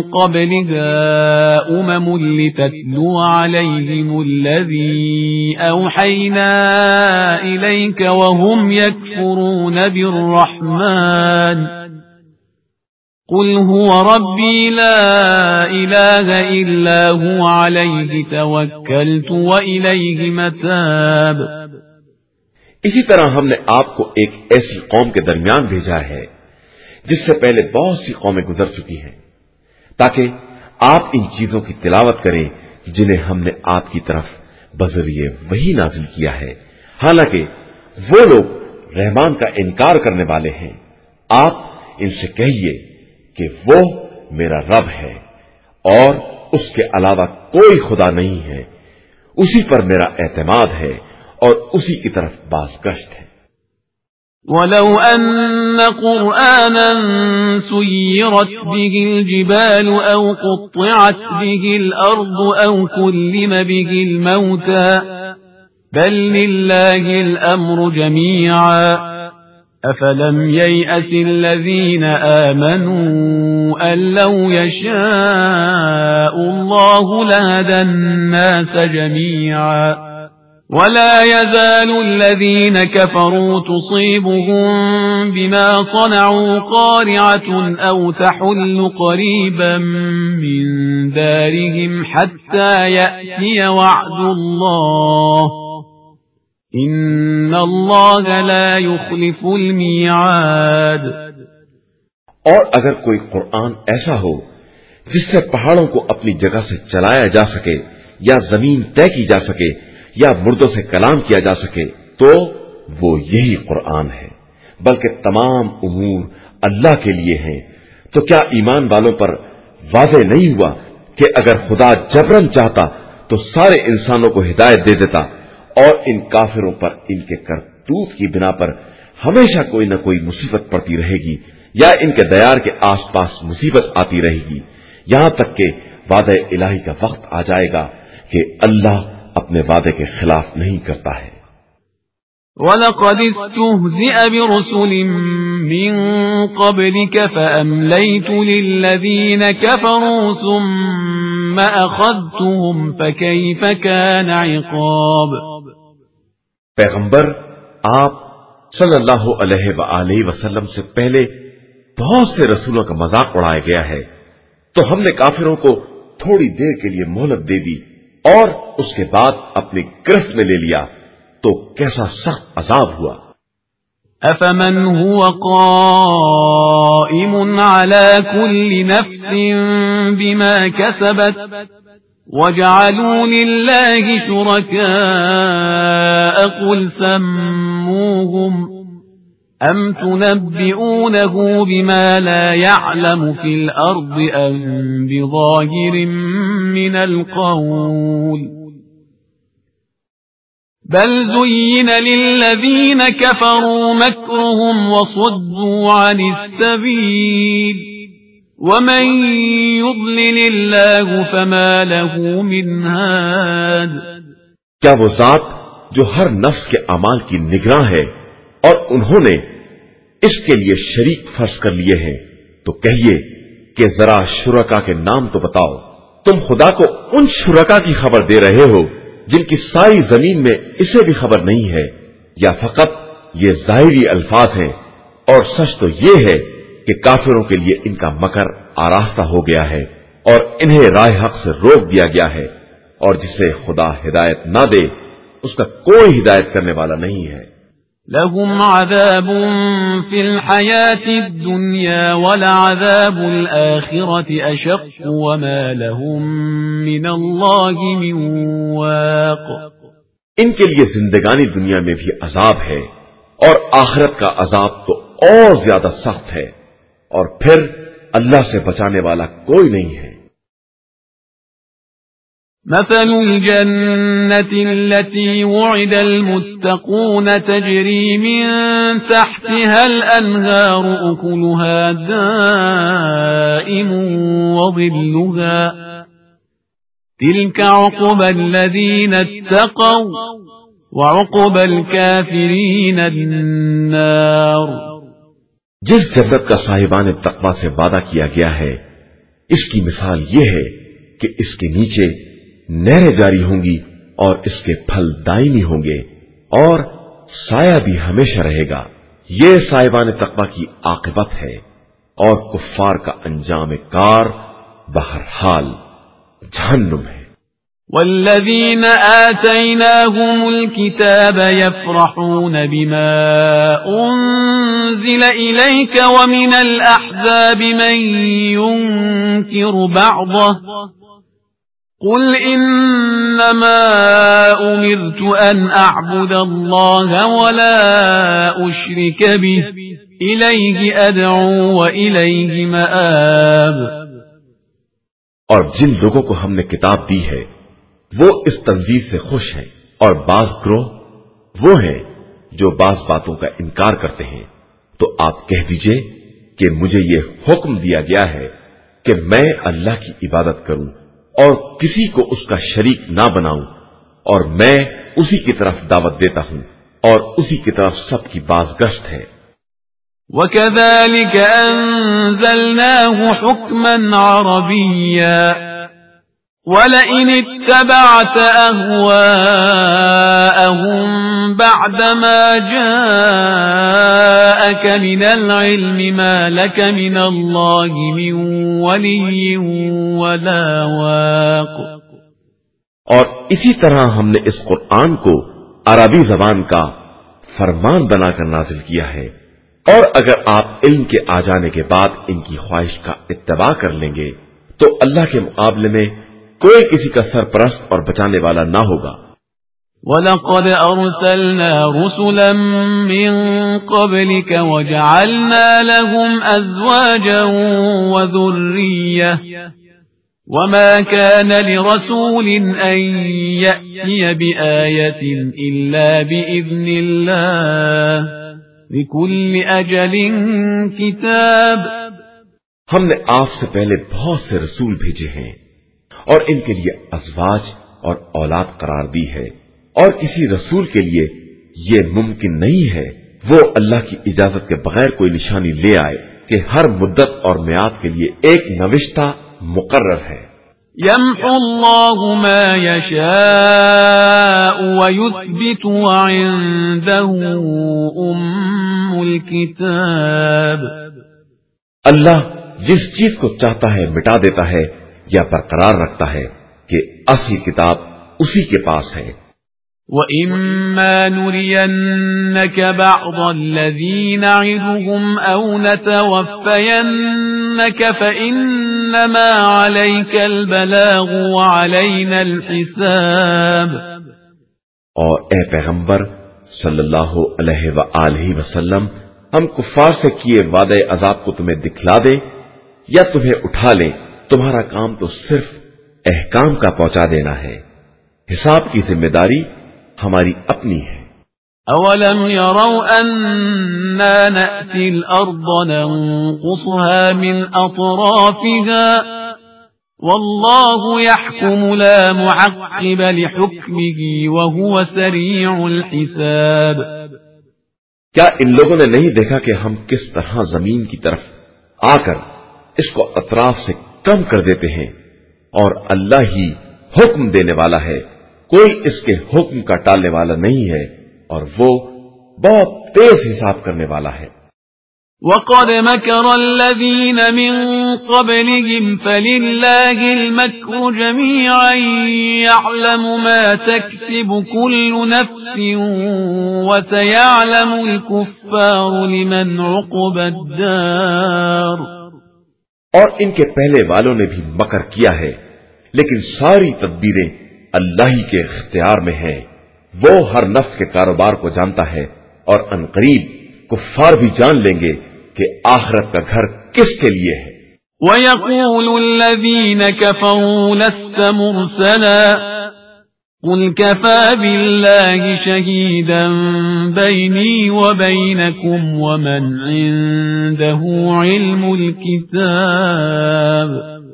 قبلها أمم لتتلو عليهم الذي أوحينا إليك وهم يكفرون بالرحمن قل هو ربي لا إله إلا هو عليه توكلت وإليه متاب۔ اسی طرح ہم نے آپ کو ایک ایسی قوم کے درمیان بھیجا ہے جس سے پہلے بہت سی قومیں گزر چکی ہیں، تاکہ آپ ان چیزوں کی تلاوت کریں جنہیں ہم نے آپ کی طرف بذریعہ وحی نازل کیا ہے، حالانکہ وہ لوگ رحمان کا انکار کرنے والے ہیں۔ آپ ان سے کہیے کہ وہ میرا رب ہے اور اس کے علاوہ کوئی خدا نہیں ہے، اسی پر میرا اعتماد ہے اور اسی کی طرف بازگشت ہے۔ وَلَوْ أَنَّ قُرْآنًا سُيِّرَتْ بِهِ الْجِبَالُ أَوْ قُطِّعَتْ بِهِ الْأَرْضُ أَوْ كُلِّمَ بِهِ الْمَوْتَى بَل لِّلَّهِ الْأَمْرُ جَمِيعًا أَفَلَمْ يَيْأَسِ الَّذِينَ آمَنُوا أَن لَّوْ يَشَاءُ اللَّهُ لَهَدَى النَّاسَ جَمِيعًا ولا يزال الذين كفروا تصيبهم بما صنعوا قارعة أو تحل قريبا من دارهم حتى يأتي وعد الله إن الله لا يخلف الميعاد۔ اور اگر کوئی قرآن ایسا ہو جس سے پہاڑوں کو اپنی جگہ سے چلایا جا سکے یا زمین طے کی جا سکے یا مردوں سے کلام کیا جا سکے تو وہ یہی قرآن ہے، بلکہ تمام امور اللہ کے لیے ہیں۔ تو کیا ایمان والوں پر واضح نہیں ہوا کہ اگر خدا جبرن چاہتا تو سارے انسانوں کو ہدایت دے دیتا، اور ان کافروں پر ان کے کرتوت کی بنا پر ہمیشہ کوئی نہ کوئی مصیبت پڑتی رہے گی، یا ان کے دیار کے آس پاس مصیبت آتی رہے گی، یہاں تک کہ وعدہ الہی کا وقت آ جائے گا کہ اللہ اپنے وعدے کے خلاف نہیں کرتا ہے۔ وَلَقَدِ اسْتُهْزِئَ بِرُسُلٍ مِّن قَبْلِكَ فَأَمْلَيْتُ لِلَّذِينَ كَفَرُوا ثُمَّ أَخَذْتُهُمْ فَكَيْفَ كَانَ عِقَابِ۔ پیغمبر آپ صلی اللہ علیہ وآلہ وسلم سے پہلے بہت سے رسولوں کا مذاق اڑایا گیا ہے، تو ہم نے کافروں کو تھوڑی دیر کے لیے مہلت دے دی اور اس کے بعد اپنی گرفت میں لے لیا، تو کیسا سخت عذاب ہوا۔ أَفَمَنْ هُوَ قَائِمٌ عَلَى كُلِّ نَفْسٍ بِمَا كَسَبَتْ وَجَعَلُوا لِلَّهِ شُرَكَاءَ قُلْ سَمُّوهُمْ أَمْ تُنَبِّئُونَهُ بِمَا لَا يَعْلَمُ فِي الْأَرْضِ أَمْ بِظَاهِرٍ مِّنَ الْقَوْلِ بَلْ زُيِّنَ لِلَّذِينَ كَفَرُوا مَكْرُهُمْ وَصُدُّوا عَنِ السَّبِيلِ وَمَن يُضْلِلِ اللَّهُ فَمَا لَهُ مِنْ هَادٍ۔ کیا وہ ذات جو ہر نفس کے اعمال کی نگراں ہے اور انہوں نے اس کے لیے شریک فرض کر لیے ہیں، تو کہیے کہ ذرا شرکا کے نام تو بتاؤ۔ تم خدا کو ان شرکا کی خبر دے رہے ہو جن کی ساری زمین میں اسے بھی خبر نہیں ہے، یا فقط یہ ظاہری الفاظ ہیں؟ اور سچ تو یہ ہے کہ کافروں کے لیے ان کا مکر آراستہ ہو گیا ہے اور انہیں راہ حق سے روک دیا گیا ہے، اور جسے خدا ہدایت نہ دے اس کا کوئی ہدایت کرنے والا نہیں ہے۔ لهم عذاب في الحياة الدنيا ولعذاب الآخرة أشق وما لهم من الله من واق۔ ان کے لیے زندگانی دنیا میں بھی عذاب ہے اور آخرت کا عذاب تو اور زیادہ سخت ہے، اور پھر اللہ سے بچانے والا کوئی نہیں ہے۔ مثل الجنة التي وعد المتقون تجري من تحتها الأنهار أكلها دائم وظلها تلك عقبى الذين اتقوا وعقبى الكافرين النار۔ جس جنت کا صاحبان تقوی سے وعدہ کیا گیا ہے اس کی مثال یہ ہے کہ اس کے نیچے نہریں جاری ہوں گی اور اس کے پھل دائمی ہوں گے اور سایہ بھی ہمیشہ رہے گا۔ یہ صاحبان تقوی کی عاقبت ہے، اور کفار کا انجام کار بہرحال جہنم ہے۔ والذين آتيناهم الكتاب يفرحون بما أنزل إليك ومن الأحزاب من ينكر بعضه قل إنما أمرت أن أعبد الله ولا أشرك به إليه أدعو وإليه مآب۔ اور جن لوگوں کو ہم نے کتاب دی ہے وہ اس تنزیل سے خوش ہیں، اور بعض گروہ وہ ہیں جو بعض باتوں کا انکار کرتے ہیں، تو آپ کہہ دیجئے کہ مجھے یہ حکم دیا گیا ہے کہ میں اللہ کی عبادت کروں اور کسی کو اس کا شریک نہ بناؤں، اور میں اسی کی طرف دعوت دیتا ہوں اور اسی کی طرف سب کی بازگشت ہے۔ وَكَذَلِكَ أَنزَلْنَاهُ حُكْمًا عَرَبِيًّا وَلَئِنِ اتَّبَعْتَ أَهْوَاءَهُمْ بَعْدَمَا جَاءَكَ مِنَ الْعِلْمِ مَا لَكَ مِنَ اللَّهِ مِنْ وَلِيٍّ وَلَا وَاقٍ۔ اور اسی طرح ہم نے اس قرآن کو عربی زبان کا فرمان بنا کر نازل کیا ہے، اور اگر آپ علم کے آ جانے کے بعد ان کی خواہش کا اتباع کر لیں گے تو اللہ کے مقابلے میں کوئی کسی کا سرپرست اور بچانے والا نہ ہوگا۔ وَلَقَدْ أَرْسَلْنَا رُسُلًا مِّن قَبْلِكَ وَجَعَلْنَا لَهُمْ أَزْوَاجًا وَذُرِّيَّةً وَمَا كَانَ لِرَسُولٍ أَن يَأْتِيَ بِآيَةٍ إِلَّا بِإِذْنِ اللَّهِ لِكُلِّ أَجَلٍ كِتَابٌ۔ ہم نے آپ سے پہلے بہت سے رسول بھیجے ہیں اور ان کے لیے ازواج اور اولاد قرار دی ہے، اور کسی رسول کے لیے یہ ممکن نہیں ہے وہ اللہ کی اجازت کے بغیر کوئی نشانی لے آئے کہ ہر مدت اور میعاد کے لیے ایک نوشتہ مقرر ہے۔ يَمْحُو اللَّهُ مَا يَشَاءُ وَيُثْبِتُ وَعِندَهُ أُمُّ الْكِتَابِ۔ اللہ جس چیز کو چاہتا ہے مٹا دیتا ہے یا برقرار رکھتا ہے کہ اصل کتاب اسی کے پاس ہے۔ وَإِمَّا نُرِيَنَّكَ بَعْضَ الَّذِي نَعِدُهُمْ أَوْ نَتَوَفَّيَنَّكَ فَإِنَّمَا عَلَيْكَ الْبَلَاغُ وَعَلَيْنَا الْحِسَابُ۔ اور اے پیغمبر صلی اللہ علیہ وآلہ وسلم، ہم کفار سے کیے وعدے عذاب کو تمہیں دکھلا دیں یا تمہیں اٹھا لیں، تمہارا کام تو صرف احکام کا پہنچا دینا ہے، حساب کی ذمہ داری ہماری اپنی ہے۔ أَوَلَمْ يَرَوْا أَنَّا نَأْتِي الْأَرْضَ نَنْقُصُهَا مِنْ أَطْرَافِهَا وَاللَّهُ يَحْكُمُ لَا مُعَقِّبَ لِحُكْمِهِ وَهُوَ سَرِيعُ الْحِسَابِ۔ کیا ان لوگوں نے نہیں دیکھا کہ ہم کس طرح زمین کی طرف آ کر اس کو اطراف سے کم کر دیتے ہیں، اور اللہ ہی حکم دینے والا ہے، کوئی اس کے حکم کا ٹالنے والا نہیں ہے، اور وہ بہت تیز حساب کرنے والا ہے۔ وقد مكر الذين من قبلهم فلله المكر جميعا يعلم ما تكسب كل نفس وسيعلم الكفار لمن عقبى الدار. اور ان کے پہلے والوں نے بھی مکر کیا ہے، لیکن ساری تدبیریں اللہ ہی کے اختیار میں ہیں. وہ ہر نفس کے کاروبار کو جانتا ہے، اور عنقریب کفار بھی جان لیں گے کہ آخرت کا گھر کس کے لیے ہے. وَيَقُولُ الَّذِينَ كَفَرُوا لَسْتَ مُرْسَلًا قُلْ كَفَى بِاللَّهِ شَهِيدًا بَيْنِي وَبَيْنَكُمْ وَمَنْ عِندَهُ عِلْمُ الْكِتَابِ.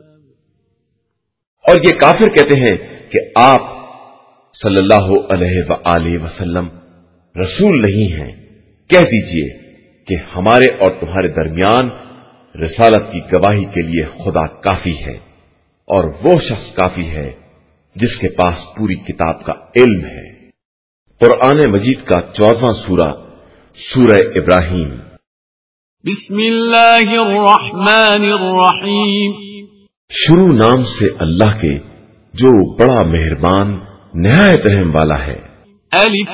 اور یہ کافر کہتے ہیں کہ آپ صلی اللہ علیہ وآلہ وسلم رسول نہیں ہیں. کہہ دیجئے کہ ہمارے اور تمہارے درمیان رسالت کی گواہی کے لیے خدا کافی ہے، اور وہ شخص کافی ہے جس کے پاس پوری کتاب کا علم ہے. قرآن مجید کا چودواں سورہ سورہ ابراہیم. بسم اللہ الرحمن الرحیم. شروع نام سے اللہ کے جو بڑا مہربان نہایت رحم والا ہے. الف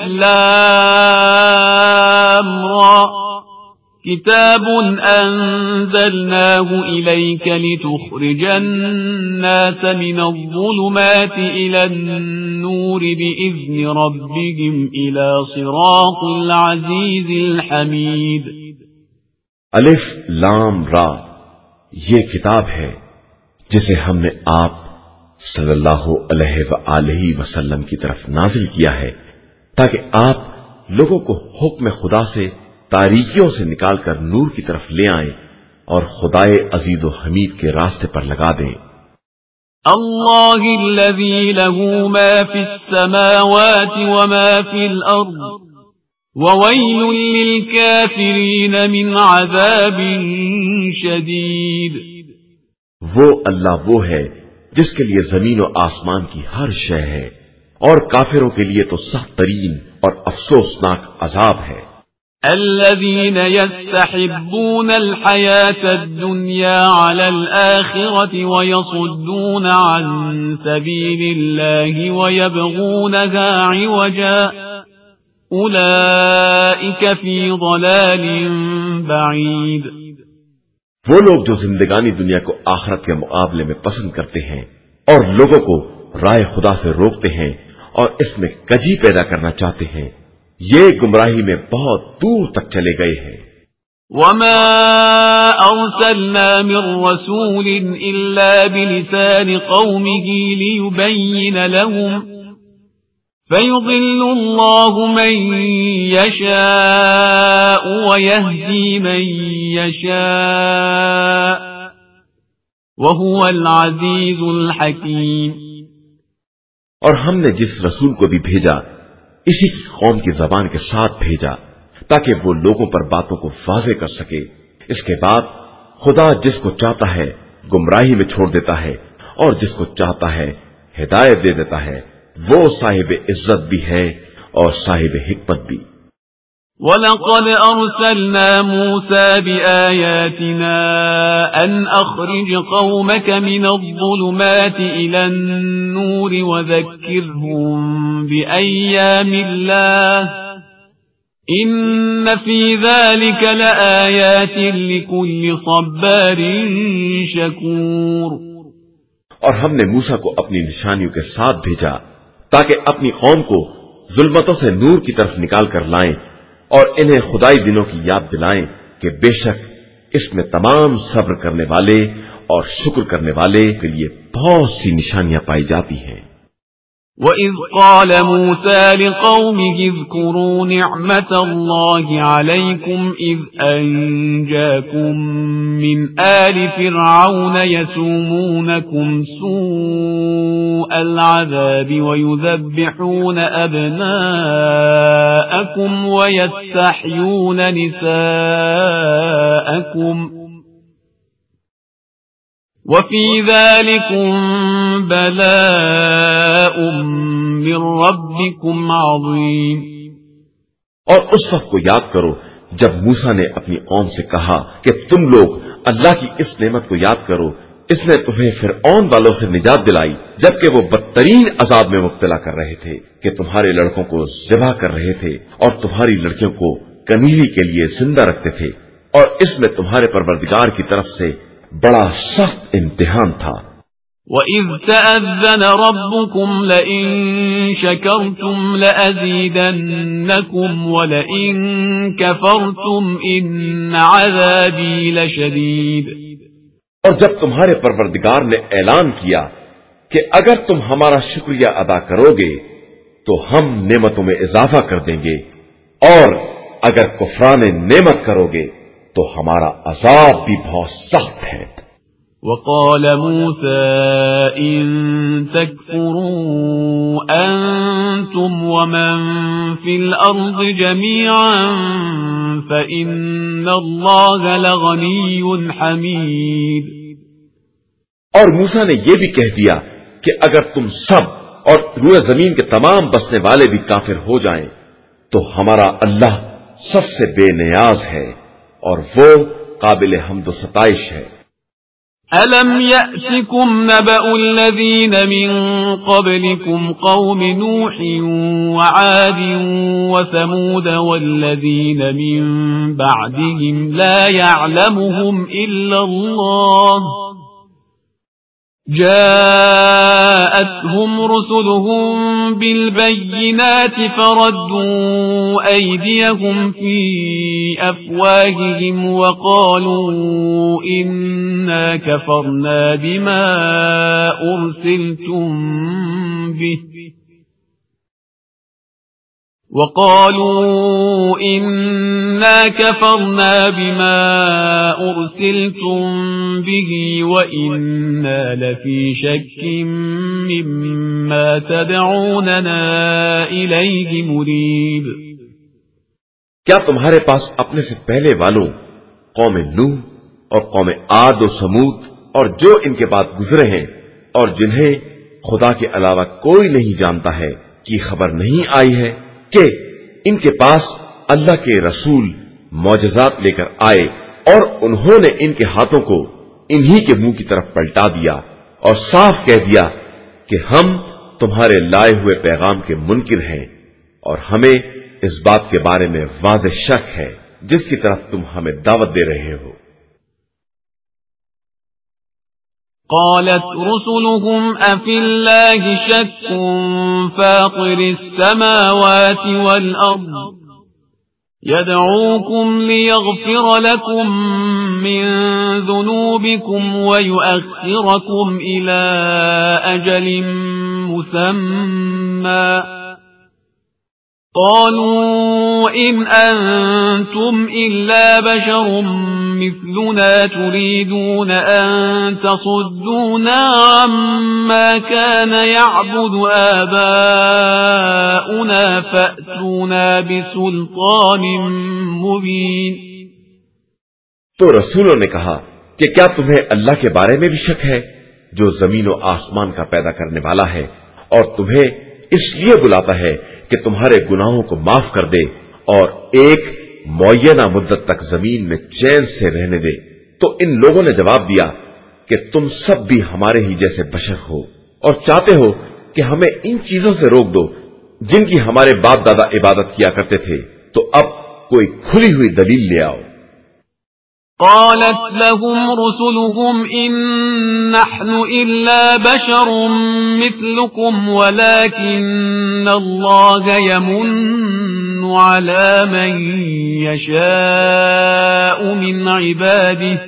لام را کتاب انزلناه الیک لتخرج الناس من الظلمات الى النور باذن ربهم الى صراط العزیز الحمید. الف لام را، یہ کتاب ہے جسے ہم نے آپ صلی اللہ علیہ وآلہ وسلم کی طرف نازل کیا ہے تاکہ آپ لوگوں کو حکم خدا سے تاریکیوں سے نکال کر نور کی طرف لے آئیں اور خدائے عزیز و حمید کے راستے پر لگا دیں. اللہ الذی له ما فی السماوات وما فی الارض وویل للکافرین من عذاب شدید. وہ اللہ وہ ہے جس کے لیے زمین و آسمان کی ہر شے ہے، اور کافروں کے لیے تو سخت ترین اور افسوسناک عذاب ہے. الذين يستحبون الحياة الدنيا على الآخرة ويصدون عن سبيل الله ويبغونها عوجا أولئك في ضلال بعيد. وہ لوگ جو زندگانی دنیا کو آخرت کے مقابلے میں پسند کرتے ہیں اور لوگوں کو رائے خدا سے روکتے ہیں اور اس میں کجی پیدا کرنا چاہتے ہیں، یہ گمراہی میں بہت دور تک چلے گئے ہیں. وما ارسلنا من رسول الا بلسان قومه ليبين لهم فيضل الله من يشاء ويهدي من يشاء وهو العزيز الحكيم. اور ہم نے جس رسول کو بھی بھیجا اسی کی قوم کی زبان کے ساتھ بھیجا تاکہ وہ لوگوں پر باتوں کو واضح کر سکے. اس کے بعد خدا جس کو چاہتا ہے گمراہی میں چھوڑ دیتا ہے اور جس کو چاہتا ہے ہدایت دے دیتا ہے. وہ صاحب عزت بھی ہے اور صاحب حکمت بھی. وَلَقَدْ أَرْسَلْنَا مُوسَى بِآيَاتِنَا أَنْ أَخْرِجْ قَوْمَكَ مِنَ الظُّلُمَاتِ إِلَى النُّورِ وَذَكِّرْهُمْ بِأَيَّامِ اللَّهِ إِنَّ فِي ذَلِكَ لَآيَاتٍ لِكُلِّ صَبَّارٍ شَكُورٍ. اور ہم نے موسیٰ کو اپنی نشانیوں کے ساتھ بھیجا تاکہ اپنی قوم کو ظلمتوں سے نور کی طرف نکال کر لائیں اور انہیں خدائی دنوں کی یاد دلائیں کہ بے شک اس میں تمام صبر کرنے والے اور شکر کرنے والے کے لیے بہت سی نشانیاں پائی جاتی ہیں. وَإِذْ قَالَ مُوسَى لِقَوْمِهِ اذْكُرُوا نِعْمَةَ اللَّهِ عَلَيْكُمْ إِذْ أَنْجَاكُمْ مِنْ آلِ فِرْعَوْنَ يَسُومُونَكُمْ سُوءَ الْعَذَابِ وَيُذَبِّحُونَ أَبْنَاءَكُمْ وَيَسْتَحْيُونَ نِسَاءَكُمْ وَفِي ذَلِكُمْ بَلَاءٌ مِّن رَّبِّكُمْ عَظِيمٌ. اور اس وقت کو یاد کرو جب موسیٰ نے اپنی قوم سے کہا کہ تم لوگ اللہ کی اس نعمت کو یاد کرو، اس نے تمہیں فرعون والوں سے نجات دلائی جبکہ وہ بدترین عذاب میں مبتلا کر رہے تھے کہ تمہارے لڑکوں کو ذبح کر رہے تھے اور تمہاری لڑکیوں کو کنیزی کے لیے زندہ رکھتے تھے، اور اس میں تمہارے پروردگار کی طرف سے بڑا سخت امتحان تھا۔ وَإِذْ تَأَذَّنَ رَبُّكُمْ لَئِن شَكَرْتُمْ لَأَزِيدَنَّكُمْ وَلَئِن كَفَرْتُمْ إِنَّ عَذَابِي لَشَدِيدٌ۔ اور جب تمہارے پروردگار نے اعلان کیا کہ اگر تم ہمارا شکریہ ادا کرو گے تو ہم نعمتوں میں اضافہ کر دیں گے، اور اگر کفران نعمت کرو گے تو ہمارا عذاب بھی بہت سخت ہے۔ وقال موسى إن تكفروا أنتم ومن في الأرض جميعا فإن الله لغني حميد۔ اور موسیٰ نے یہ بھی کہہ دیا کہ اگر تم سب اور روئے زمین کے تمام بسنے والے بھی کافر ہو جائیں تو ہمارا اللہ سب سے بے نیاز ہے اور وہ قابل حمد و ستائش ہے۔ أَلَمْ يَأْتِكُمْ نَبَأُ الَّذِينَ مِنْ قَبْلِكُمْ قَوْمِ نُوحٍ وَعَادٍ وَثَمُودَ وَالَّذِينَ مِنْ بَعْدِهِمْ لَا يَعْلَمُهُمْ إِلَّا اللَّهُ جاءتهم رسلهم بالبينات فردوا أيديهم في أفواههم وقالوا إنا كفرنا بما أرسلتم به وقالوا إنا كفرنا بما أرسلتم به وإنا لفي شك مما تدعوننا إليه مريب۔ کیا تمہارے پاس اپنے سے پہلے والوں قوم نوح اور قوم عاد و سمود اور جو ان کے بعد گزرے ہیں اور جنہیں خدا کے علاوہ کوئی نہیں جانتا ہے کی خبر نہیں آئی ہے کہ ان کے پاس اللہ کے رسول معجزات لے کر آئے اور انہوں نے ان کے ہاتھوں کو انہی کے منہ کی طرف پلٹا دیا اور صاف کہہ دیا کہ ہم تمہارے لائے ہوئے پیغام کے منکر ہیں اور ہمیں اس بات کے بارے میں واضح شک ہے جس کی طرف تم ہمیں دعوت دے رہے ہو۔ قالت رسلهم أفي الله شك فاطر السماوات والأرض يدعوكم ليغفر لكم من ذنوبكم ويؤخركم إلى أجل مسمى قالوا إن أنتم إلا بشر مثلنا تريدون أن تصدونا عما كان يعبد آباؤنا فأتونا بسلطان مبين۔ تو رسولوں نے کہا کہ کیا تمہیں اللہ کے بارے میں بھی شک ہے جو زمین و آسمان کا پیدا کرنے والا ہے اور تمہیں اس لیے بلاتا ہے کہ تمہارے گناہوں کو معاف کر دے اور ایک معینہ مدت تک زمین میں چین سے رہنے دے؟ تو ان لوگوں نے جواب دیا کہ تم سب بھی ہمارے ہی جیسے بشر ہو اور چاہتے ہو کہ ہمیں ان چیزوں سے روک دو جن کی ہمارے باپ دادا عبادت کیا کرتے تھے، تو اب کوئی کھلی ہوئی دلیل لے آؤ۔ قالت لهم رسلهم إن نحن إلا بشر مثلكم ولكن الله يمن على من يشاء من عباده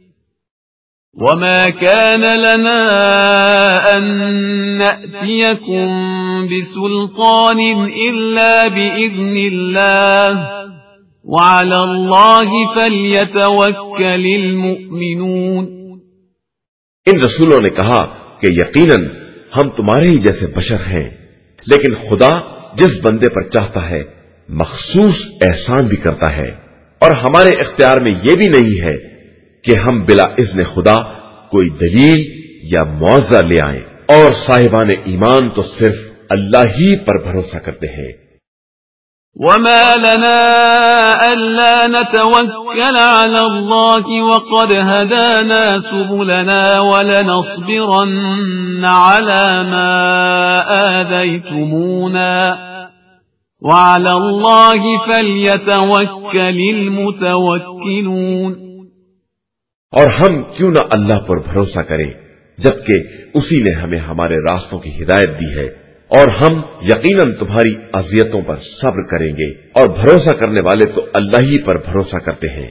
وما كان لنا أن نأتيكم بسلطان إلا بإذن الله وعلى الله فليتوكل المؤمنون۔ ان رسولوں نے کہا کہ یقیناً ہم تمہارے ہی جیسے بشر ہیں، لیکن خدا جس بندے پر چاہتا ہے مخصوص احسان بھی کرتا ہے، اور ہمارے اختیار میں یہ بھی نہیں ہے کہ ہم بلا اذن خدا کوئی دلیل یا معاوضہ لے آئیں، اور صاحبان ایمان تو صرف اللہ ہی پر بھروسہ کرتے ہیں۔ وما لنا ألا نتوكل على الله وقد هدانا سبلنا ولنصبرن على ما آذيتمونا وعلى الله فليتوكل المتوكلون۔ اور ہم کیوں نہ اللہ پر بھروسہ کریں جبکہ اسی نے ہمیں ہمارے راستوں کی ہدایت دی ہے، اور ہم یقیناً تمہاری اذیتوں پر صبر کریں گے، اور بھروسہ کرنے والے تو اللہ ہی پر بھروسہ کرتے ہیں۔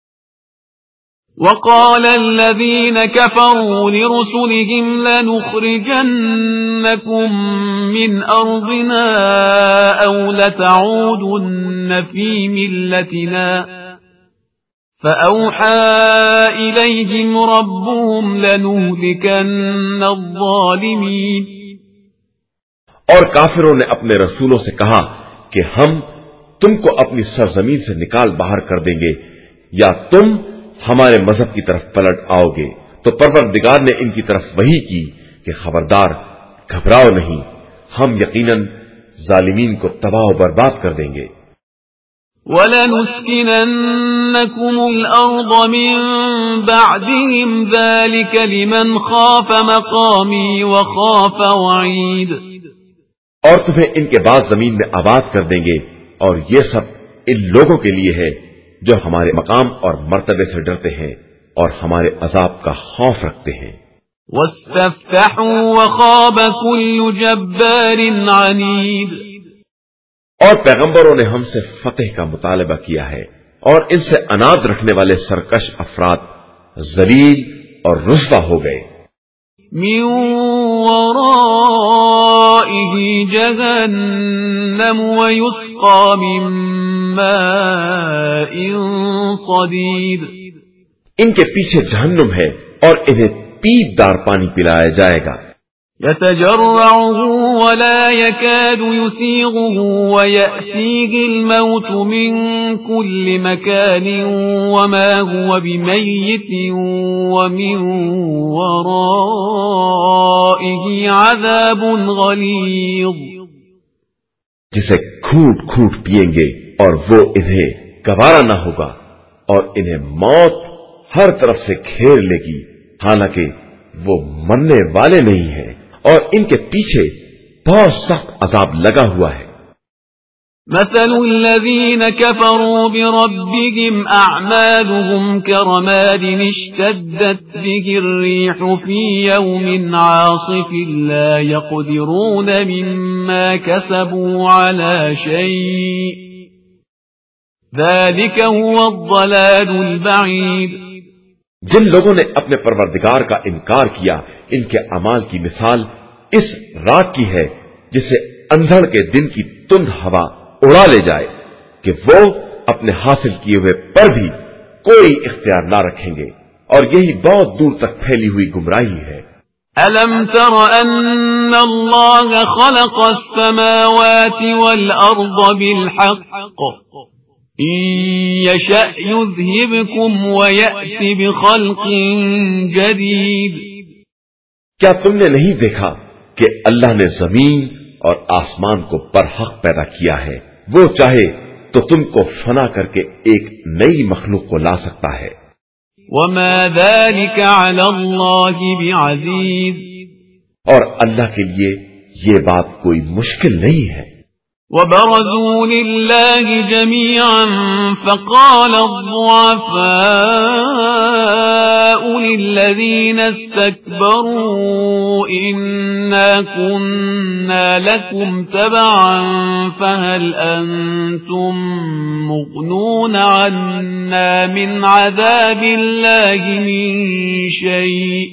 وقال الذين كفروا لرسلهم لنخرجنكم من أرضنا أو لتعودن في ملتنا فأوحى إليهم ربهم لنهلكن الظالمين۔ اور کافروں نے اپنے رسولوں سے کہا کہ ہم تم کو اپنی سرزمین سے نکال باہر کر دیں گے یا تم ہمارے مذہب کی طرف پلٹ آؤ گے، تو پروردگار نے ان کی طرف وحی کی کہ خبردار، گھبراؤ نہیں، ہم یقیناً ظالمین کو تباہ و برباد کر دیں گے۔ وَلَنُسْكِنَنَّكُمُ الْأَرْضَ مِنْ بَعْدِهِمْ ذَلِكَ لِمَنْ خَافَ مَقَامِي وَخَافَ وَعِيدِ۔ اور تمہیں ان کے بعد زمین میں آباد کر دیں گے، اور یہ سب ان لوگوں کے لیے ہے جو ہمارے مقام اور مرتبے سے ڈرتے ہیں اور ہمارے عذاب کا خوف رکھتے ہیں۔ وَاسْتَفْتَحُوا وَخَابَ كُلُّ جَبَّارٍ عَنِيدٍ۔ اور پیغمبروں نے ہم سے فتح کا مطالبہ کیا ہے، اور ان سے اناد رکھنے والے سرکش افراد ذلیل اور رسوا ہو گئے۔ من ورائه جهنم ويسقى من ماء صديد۔ ان کے پیچھے جہنم ہے اور انہیں پیپ دار پانی پلایا جائے گا۔ يتجرعه ولا يكاد يسيغه ويأتيه الموت من كل مكان وما هو بميت ومن ورائه عذاب غليظ۔ جسے گھوٹ گھوٹ پیئیں گے اور وہ انہیں گوارا نہ ہوگا، اور انہیں موت ہر طرف سے گھیر لے گی، حالانکہ وہ مرنے والے نہیں ہیں، اور ان کے پیچھے بہت سخت عذاب لگا ہوا ہے۔ مثل الذين كفروا بربهم أعمالهم كرماد اشتدت به الريح في يوم عاصف لا يقدرون مما كسبوا على شيء ذلك هو الضلال البعيد۔ جن لوگوں نے اپنے پروردگار کا انکار کیا، ان کے اعمال کی مثال اس رات کی ہے جسے اندھڑ کے دن کی تند ہوا اڑا لے جائے کہ وہ اپنے حاصل کیے ہوئے پر بھی کوئی اختیار نہ رکھیں گے، اور یہی بہت دور تک پھیلی ہوئی گمراہی ہے۔ أَلَمْ تَرَ أَنَّ اللَّهَ خَلَقَ السَّمَاوَاتِ وَالْأَرْضَ بِالْحَقِّ إِن يَشَأْ يُذْهِبْكُمْ وَيَأْتِ بِخَلْقٍ جَدِيدٍ۔ کیا تم نے نہیں دیکھا کہ اللہ نے زمین اور آسمان کو برحق پیدا کیا ہے؟ وہ چاہے تو تم کو فنا کر کے ایک نئی مخلوق کو لا سکتا ہے۔ وَمَا ذَلِكَ عَلَى اللَّهِ بِعَزِيزٍ۔ اور اللہ کے لیے یہ بات کوئی مشکل نہیں ہے۔ وَبَرَزُوا لِلَّهِ جَمِيعًا فَقَالَ الضُّعَفَاءُ لِلَّذِينَ اسْتَكْبَرُوا إِنَّا كُنَّا لَكُمْ تَبَعًا فَهَلْ أَنْتُمْ مُغْنُونَ عَنَّا مِنْ عَذَابِ اللَّهِ مِنْ شَيْءٍ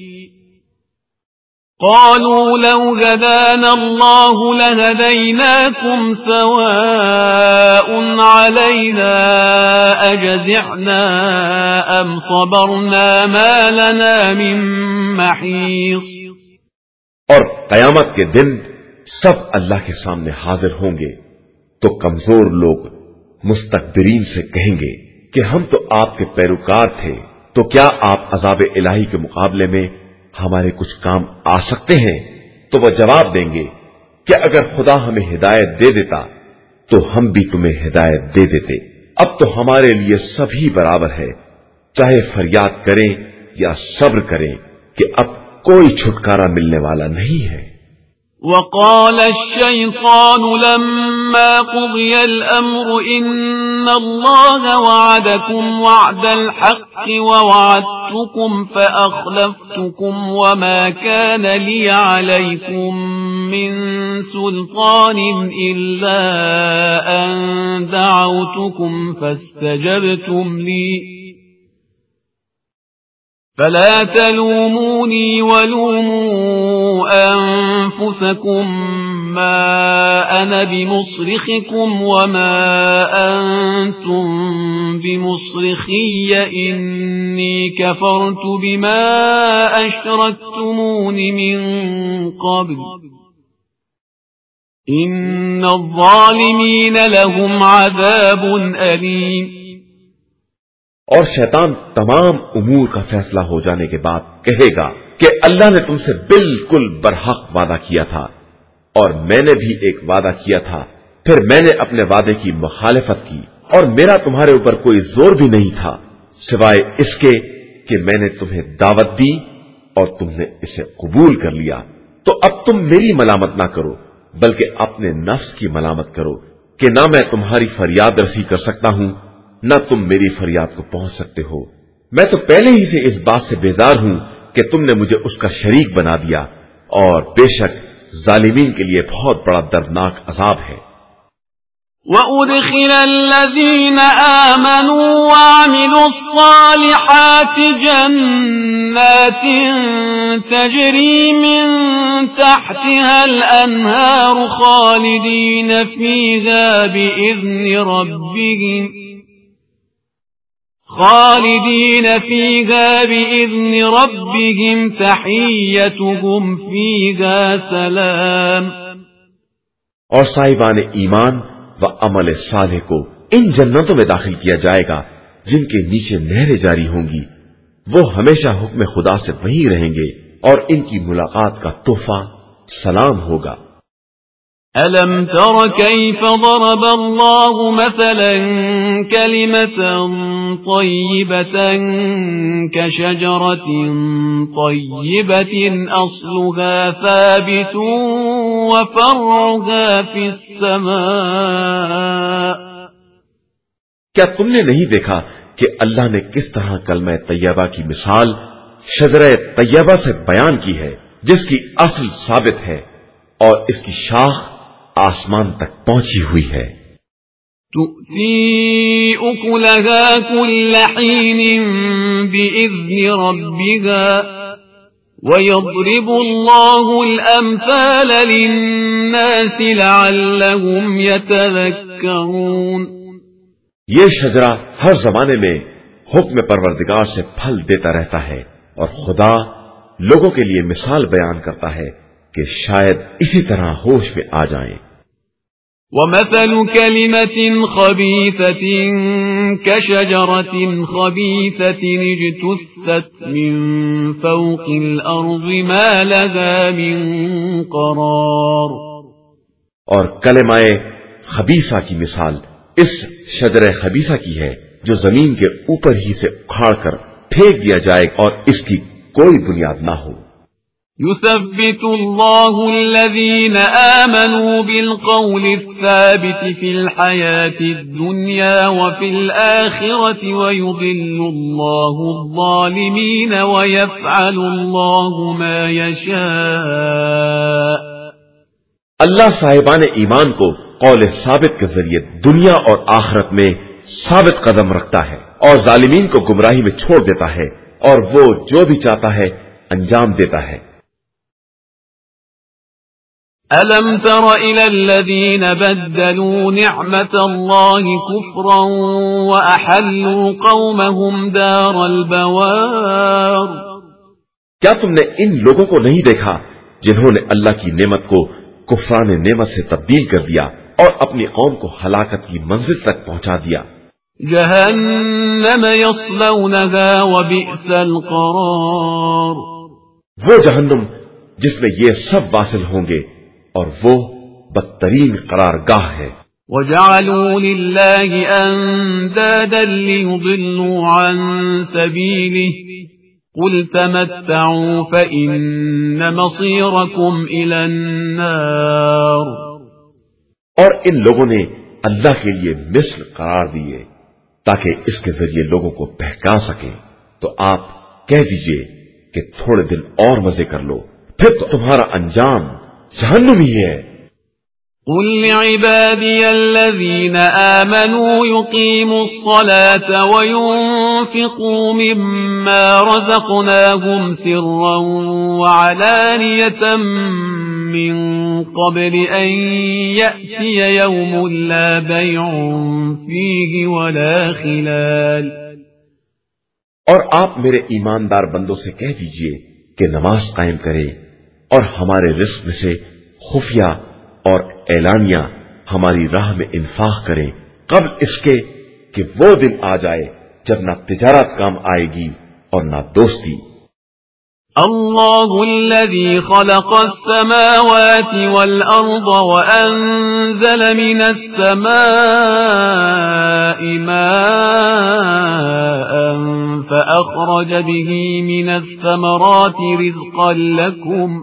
قالوا لو هدانا الله لهديناكم سواء علينا أجزعنا أم صبرنا ما لنا من محيص۔ اور قیامت کے دن سب اللہ کے سامنے حاضر ہوں گے تو کمزور لوگ مستکبرین سے کہیں گے کہ ہم تو آپ کے پیروکار تھے، تو کیا آپ عذاب الہی کے مقابلے میں ہمارے کچھ کام آ سکتے ہیں؟ تو وہ جواب دیں گے کہ اگر خدا ہمیں ہدایت دے دیتا تو ہم بھی تمہیں ہدایت دے دیتے۔ اب تو ہمارے لیے سبھی برابر ہے، چاہے فریاد کریں یا صبر کریں کہ اب کوئی چھٹکارا ملنے والا نہیں ہے۔ وقال الشيطان لما قضي الأمر إن الله وعدكم وعد الحق ووعدتكم فأخلفتكم وما كان لي عليكم من سلطان إلا أن دعوتكم فاستجبتم لي فلا تلوموني ولوموا أنفسكم ما أنا بمصرخكم وما أنتم بمصرخي إني كفرت بما أشركتمون من قبل إن الظالمين لهم عذاب أليم۔ اور شیطان تمام امور کا فیصلہ ہو جانے کے بعد کہے گا کہ اللہ نے تم سے بالکل برحق وعدہ کیا تھا اور میں نے بھی ایک وعدہ کیا تھا، پھر میں نے اپنے وعدے کی مخالفت کی اور میرا تمہارے اوپر کوئی زور بھی نہیں تھا سوائے اس کے کہ میں نے تمہیں دعوت دی اور تم نے اسے قبول کر لیا۔ تو اب تم میری ملامت نہ کرو بلکہ اپنے نفس کی ملامت کرو کہ نہ میں تمہاری فریاد رسی کر سکتا ہوں نہ تم میری فریاد کو پہنچ سکتے ہو۔ میں تو پہلے ہی سے اس بات سے بیزار ہوں کہ تم نے مجھے اس کا شریک بنا دیا، اور بے شک ظالمین کے لیے بہت بڑا دردناک عذاب ہے۔ وَأُدْخِلَ الَّذِينَ آمَنُوا وَعَمِلُوا الصَّالِحَاتِ جَنَّاتٍ تَجْرِي مِن تَحْتِهَا الْأَنْهَارُ خَالِدِينَ فِيهَا بِإِذْنِ رَبِّهِمْ خالدین فیہا بإذن ربهم تحیتهم فیہا سلام۔ اور صاحبان ایمان و عمل صالح کو ان جنتوں میں داخل کیا جائے گا جن کے نیچے نہریں جاری ہوں گی، وہ ہمیشہ حکم خدا سے وہیں رہیں گے اور ان کی ملاقات کا تحفہ سلام ہوگا۔ أَلَمْ تَرَ كَيْفَ ضَرَبَ اللَّهُ مَثَلًا كَلِمَةً طَيِّبَةً كَشَجَرَةٍ طَيِّبَةٍ أَصْلُهَا ثَابِتٌ وَفَرْعُهَا فِي السَّمَاءِ۔ کیا تم نے نہیں دیکھا کہ اللہ نے کس طرح کلمہ طیبہ کی مثال شجرہ طیبہ سے بیان کی ہے، جس کی اصل ثابت ہے اور اس کی شاخ آسمان تک پہنچی ہوئی ہے۔ تُؤْتِي أُكُلَهَا كُلَّ حِينٍ بِإِذْنِ رَبِّهَا وَيَضْرِبُ اللَّهُ الْأَمْثَالَ لِلنَّاسِ لَعَلَّهُمْ يَتَذَكَّرُونَ۔ یہ شجرہ ہر زمانے میں حکم پروردگار سے پھل دیتا رہتا ہے اور خدا لوگوں کے لیے مثال بیان کرتا ہے کہ شاید اسی طرح ہوش میں آ جائیں۔ وَمَثَلُ كَلِمَةٍ خَبِيثَةٍ كَشَجَرَةٍ خَبِيثَةٍ اجْتُثَّتْ مِنْ فَوْقِ الْأَرْضِ مَا لَهَا مِنْ قَرَارٍ۔ اور کلمہ خبیثہ کی مثال اس شجرہ خبیثہ کی ہے جو زمین کے اوپر ہی سے اکھاڑ کر پھینک دیا جائے اور اس کی کوئی بنیاد نہ ہو۔ يثبت الله الذين آمنوا بالقول الثابت في الحياة الدنيا وفي الآخرة ويضل الله الظالمين ويفعل الله ما يشاء۔ اللہ صاحبان ایمان کو قول ثابت کے ذریعے دنیا اور آخرت میں ثابت قدم رکھتا ہے اور ظالمین کو گمراہی میں چھوڑ دیتا ہے، اور وہ جو بھی چاہتا ہے انجام دیتا ہے۔ أَلَمْ تَرَ إِلَى الَّذِينَ بَدَّلُوا نِعْمَةَ اللَّهِ كُفْرًا وَأَحَلُّوا قَوْمَهُمْ دَارَ الْبَوَارِ۔ کیا تم نے ان لوگوں کو نہیں دیکھا جنہوں نے اللہ کی نعمت کو کفران نعمت سے تبدیل کر دیا اور اپنی قوم کو ہلاکت کی منزل تک پہنچا دیا؟ جہنم يصلونها وبئس القرار۔ وہ جہنم جس میں یہ سب واصل ہوں گے اور وہ بدترین قرار گاہ ہے۔ وجعلوا لله أندادا ليضلوا عن سبيله قل تمتعوا فإن مصيركم إلى النار. اور ان لوگوں نے اللہ کے لیے مثل قرار دیے تاکہ اس کے ذریعے لوگوں کو بہکا سکیں، تو آپ کہہ دیجئے کہ تھوڑے دن اور مزے کر لو، پھر تو تمہارا انجام جہنم ہی ہے. قل لعبادي الذين آمنوا يقيموا الصلاة وينفقوا مما رزقناهم سرا وعلانية من قبل أن يأتي يوم لا بيع فيه ولا خلال. اور آپ میرے ایماندار بندوں سے کہہ دیجئے کہ نماز قائم کرے اور ہمارے رزق میں سے خفیہ اور اعلانیہ ہماری راہ میں انفاق کریں قبل اس کے کہ وہ دن آ جائے جب نہ تجارت کام آئے گی اور نہ دوستی. الله الذي خلق السماوات والأرض وأنزل من السماء ماء فأخرج به من الثمرات رزقا لكم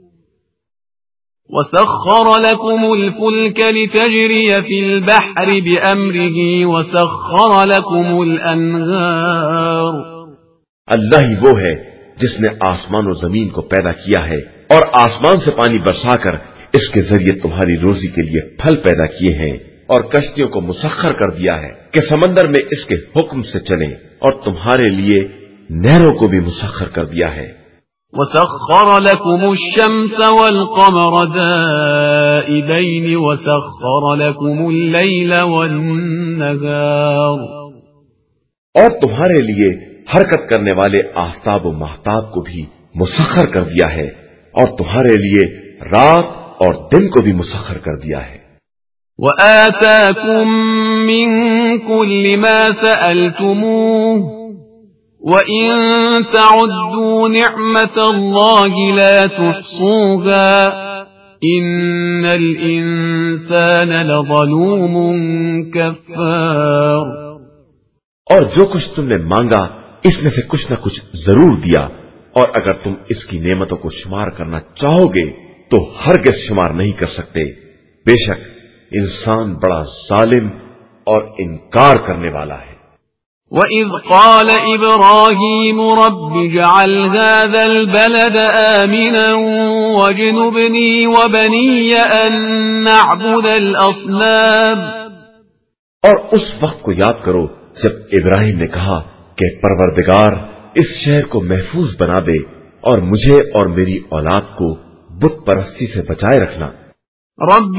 وسخر لكم الفلك لتجري في البحر بأمره وسخر لكم الأنهار. اللہ ہی وہ ہے جس نے آسمان و زمین کو پیدا کیا ہے اور آسمان سے پانی برسا کر اس کے ذریعے تمہاری روزی کے لیے پھل پیدا کیے ہیں، اور کشتیوں کو مسخر کر دیا ہے کہ سمندر میں اس کے حکم سے چلیں، اور تمہارے لیے نہروں کو بھی مسخر کر دیا ہے. وسخر لكم الشمس والقمر دائبين وسخر لكم الليل والنهار. اور تمہارے لیے حرکت کرنے والے آفتاب و مہتاب کو بھی مسخر کر دیا ہے، اور تمہارے لیے رات اور دن کو بھی مسخر کر دیا ہے. وآتاكم من كل ما سألتموه وَإِن تَعُدُّوا نِعْمَةَ اللَّهِ لَا تُحْصُوهَا إِنَّ الْإِنسَانَ لَظَلُومٌ كَفَّارٌ. اور جو کچھ تم نے مانگا اس میں سے کچھ نہ کچھ ضرور دیا، اور اگر تم اس کی نعمتوں کو شمار کرنا چاہو گے تو ہرگز شمار نہیں کر سکتے. بے شک انسان بڑا ظالم اور انکار کرنے والا ہے. وَإِذْ قَالَ إِبْرَاهِيمُ رَبِّ اجْعَلْ هَذَا الْبَلَدَ آمِنًا وَاجْنُبْنِي وَبَنِيَّ أَن نَّعْبُدَ الْأَصْنَامَ. اور اس وقت کو یاد کرو جب ابراہیم نے کہا کہ پروردگار اس شہر کو محفوظ بنا دے اور مجھے اور میری اولاد کو بت پرستی سے بچائے رکھنا. رب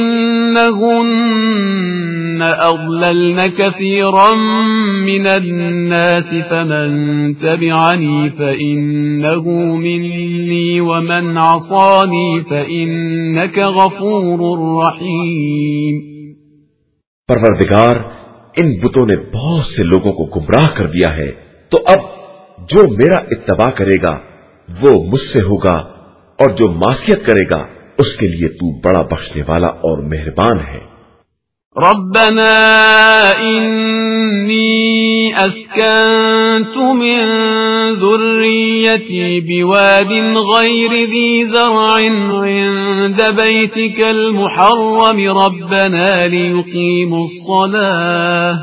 إنهن أضللن كثيرا من الناس فمن تبعني فإنه مني ومن عصاني فإنك غفور رحيم. پروردگار ان بتوں نے بہت سے لوگوں کو گمراہ کر دیا ہے، تو اب جو میرا اتباع کرے گا وہ مجھ سے ہوگا، اور جو معصیت کرے گا اس کے لیے تو بڑا بخشنے والا اور مہربان ہے. ربنا انی اسکنت من ذریتی بواد غیر ذی زرع عند بیتک المحرم ربنا لیقیموا الصلاة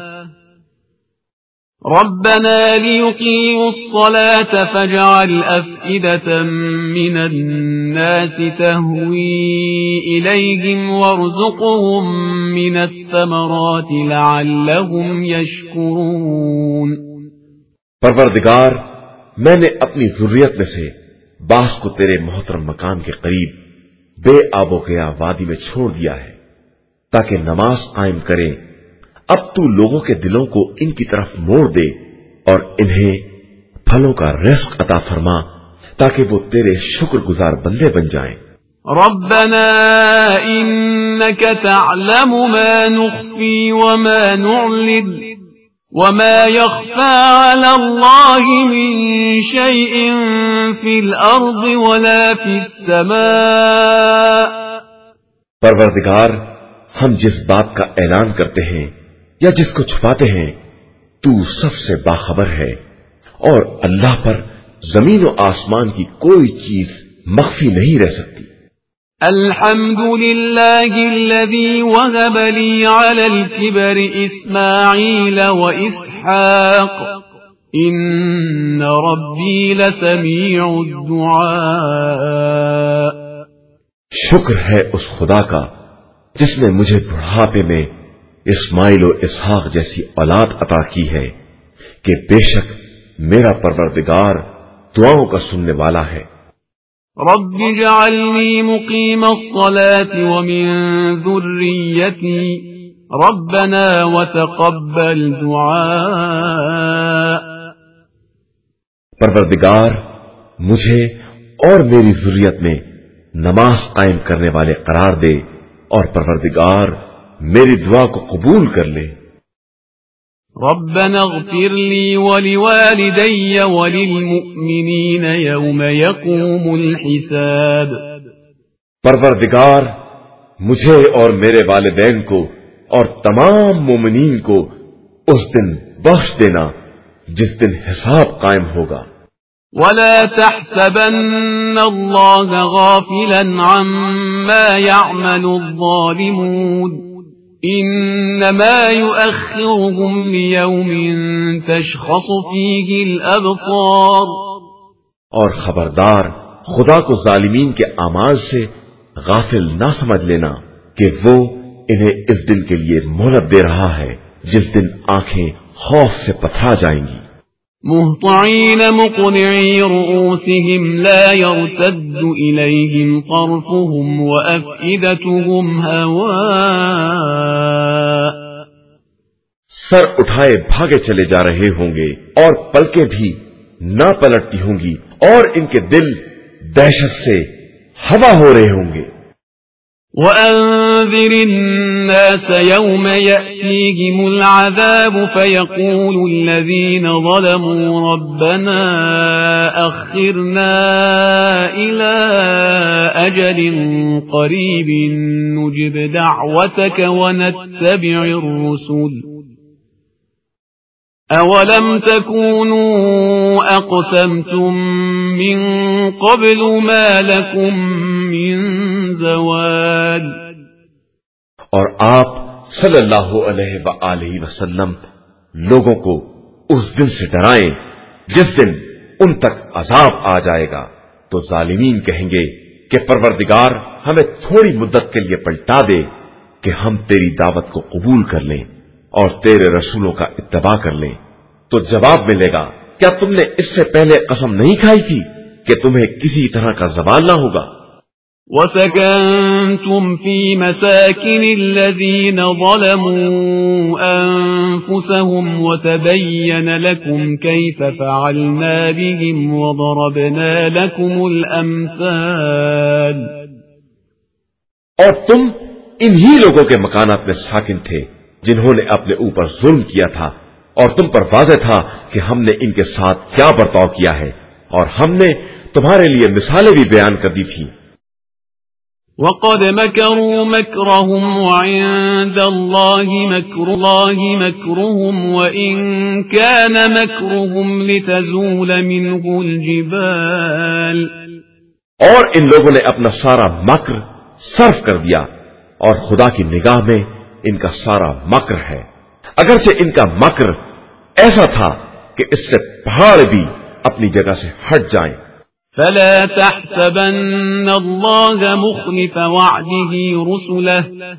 ربنا ليقيموا الصلاة فاجعل أفئدة من الناس تهوي إليهم وارزقهم من الثمرات لعلهم يشكرون. پروردگار میں نے اپنی ذریت میں سے بعض کو تیرے محترم مکان کے قریب بے آب و گیا وادی میں چھوڑ دیا ہے تاکہ نماز قائم کریں. اب تو لوگوں کے دلوں کو ان کی طرف موڑ دے اور انہیں پھلوں کا رزق عطا فرما تاکہ وہ تیرے شکر گزار بندے بن جائیں. ربنا انك تعلم ما نخفي وما نعلن وما يخفى على الله من شيء في الارض ولا في السماء. پروردگار ہم جس بات کا اعلان کرتے ہیں یا جس کو چھپاتے ہیں تو سب سے باخبر ہے، اور اللہ پر زمین و آسمان کی کوئی چیز مخفی نہیں رہ سکتی۔ الحمد لله الذي وهب لي على الكبر إسماعيل وإسحاق إن ربي لسميع الدعاء۔ شکر ہے اس خدا کا جس نے مجھے بڑھاپے میں اسماعیل و اسحاق جیسی اولاد عطا کی ہے کہ بے شک میرا پروردگار دعاؤں کا سننے والا ہے۔ رب اجعلنی مقیم الصلاة ومن ذریتی ربنا وتقبل دعاء۔ پروردگار مجھے اور میری ذریت میں نماز قائم کرنے والے قرار دے، اور پروردگار میری دعا کو قبول کر لے۔ ربنا اغفر لي ولوالدي وللمؤمنين يوم يقوم الحساب۔ پروردگار مجھے اور میرے والدین کو اور تمام مومنین کو اس دن بخش دینا جس دن حساب قائم ہوگا۔ ولا تحسبن الله غافلا عما يعمل الظالمون انما يؤخرهم ليوم تشخص فيه الابصار۔ اور خبردار خدا کو ظالمین کے اعمال سے غافل نہ سمجھ لینا کہ وہ انہیں اس دن کے لیے مہلت دے رہا ہے جس دن آنکھیں خوف سے پتھرا جائیں گی۔ مهطعين مقنعي رؤوسهم لا يرتد إليهم طرفهم وأفئدتهم هواء۔ سر اٹھائے بھاگے چلے جا رہے ہوں گے اور پلکیں بھی نہ پلٹتی ہوں گی، اور ان کے دل دہشت سے ہوا ہو رہے ہوں گے۔ وأنذر الناس يوم يأتيهم العذاب فيقول الذين ظلموا ربنا أخرنا إلى أجل قريب نجب دعوتك ونتبع الرسل أولم تكونوا أقسمتم من قبل ما لكم من زوال۔ اور آپ صلی اللہ علیہ وآلہ وسلم لوگوں کو اس دن سے ڈرائیں جس دن ان تک عذاب آ جائے گا تو ظالمین کہیں گے کہ پروردگار ہمیں تھوڑی مدت کے لیے پلٹا دے کہ ہم تیری دعوت کو قبول کر لیں اور تیرے رسولوں کا اتباع کر لیں۔ تو جواب ملے گا، کیا تم نے اس سے پہلے قسم نہیں کھائی تھی کہ تمہیں کسی طرح کا زوال نہ ہوگا؟ وَسَكَنْتُمْ فِي مَسَاكِنِ الَّذِينَ ظَلَمُوا أَنفُسَهُمْ وَتَبَيَّنَ لَكُمْ كَيْفَ فَعَلْنَا بِهِمْ وَضَرَبْنَا لَكُمُ الْأَمْثَالَ۔ اور تم انہی لوگوں کے مکانات میں ساکن تھے جنہوں نے اپنے اوپر ظلم کیا تھا، اور تم پر واضح تھا کہ ہم نے ان کے ساتھ کیا برتاؤ کیا ہے، اور ہم نے تمہارے لیے مثالیں بھی بیان کر دی تھی۔ وَقَدْ مَكَرُوا مَكْرَهُمْ وَعِندَ اللَّهِ مَكْرُ اللَّهِ مَكْرُهُمْ وَإِنْ كَانَ مَكْرُهُمْ لِتَزُولَ مِنْهُ الْجِبَالُ۔ اور ان لوگوں نے اپنا سارا مکر صرف کر دیا، اور خدا کی نگاہ میں ان کا سارا مکر ہے، اگرچہ ان کا مکر ایسا تھا کہ اس سے پہاڑ بھی اپنی جگہ سے ہٹ جائیں۔ فلا تحسبن الله مخلف وعده رسله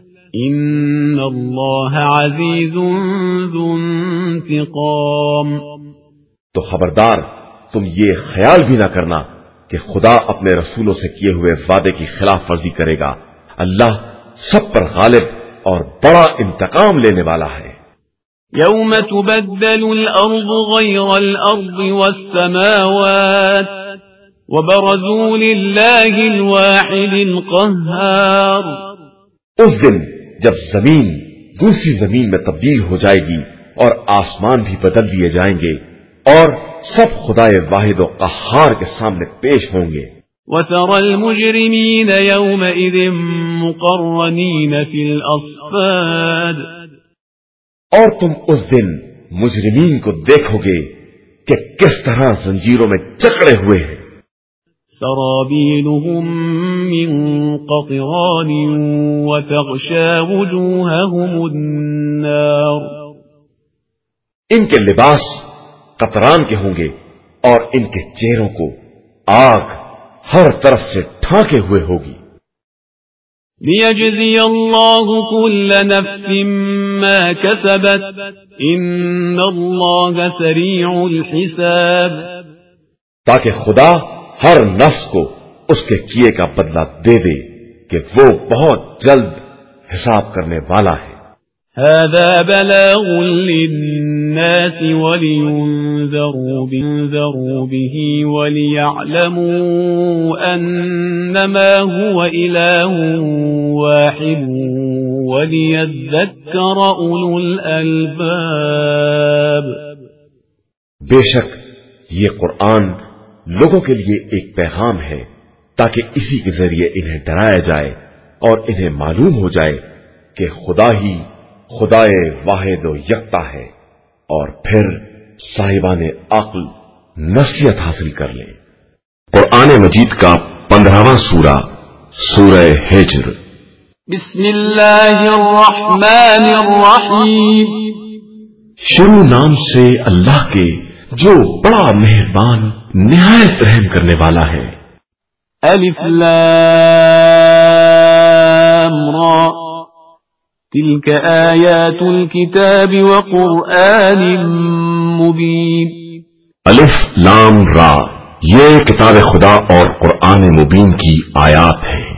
ان الله عزيز ذو انتقام۔ تو خبردار تم یہ خیال بھی نہ کرنا کہ خدا اپنے رسولوں سے کیے ہوئے وعدے کی خلاف ورزی کرے گا، اللہ سب پر غالب اور بڑا انتقام لینے والا ہے۔ يوم تبدل الأرض غير الأرض والسماوات وبرزوا لله الواحد القهار۔ اس دن جب زمین دوسری زمین میں تبدیل ہو جائے گی اور آسمان بھی بدل دیے جائیں گے اور سب خدائے واحد و قہار کے سامنے پیش ہوں گے۔ وترى المجرمين يومئذ مقرنين في الأصفاد اور تم اس دن مجرمین کو دیکھو گے کہ کس طرح زنجیروں میں جکڑے ہوئے ہیں. سرابيلهم من قطران وتغشى وجوههم النار. ان کے لباس قطران کے ہوں گے اور ان کے چہروں کو آگ ہر طرف سے ڈھانکے ہوئے ہوگی. ليجزي الله كل نفس ما كسبت إن الله سريع الحساب. تاکہ خدا ہر نفس کو اس کے کیے کا بدلہ دے دے کہ وہ بہت جلد حساب کرنے والا ہے. هذا بلاغ للناس ولينذروا به وليعلموا أنما هو إله واحد وليذكر أولو الألباب. بے شک یہ قرآن لوگوں کے لیے ایک پیغام ہے تاکہ اسی کے ذریعے انہیں ڈرایا جائے اور انہیں معلوم ہو جائے کہ خدا ہی خدائے واحد و یکتا ہے، اور پھر صاحبان عقل نصیحت حاصل کر لیں. قرآن مجید کا پندرہواں سورہ سورہ ہجر. بسم اللہ الرحمن الرحیم. شروع نام سے اللہ کے جو بڑا مہربان نہایت رحم کرنے والا ہے. الف لام را تلك آیات الكتاب وقرآن مبین. الف لام را یہ کتاب خدا اور قرآن مبین کی آیات ہے.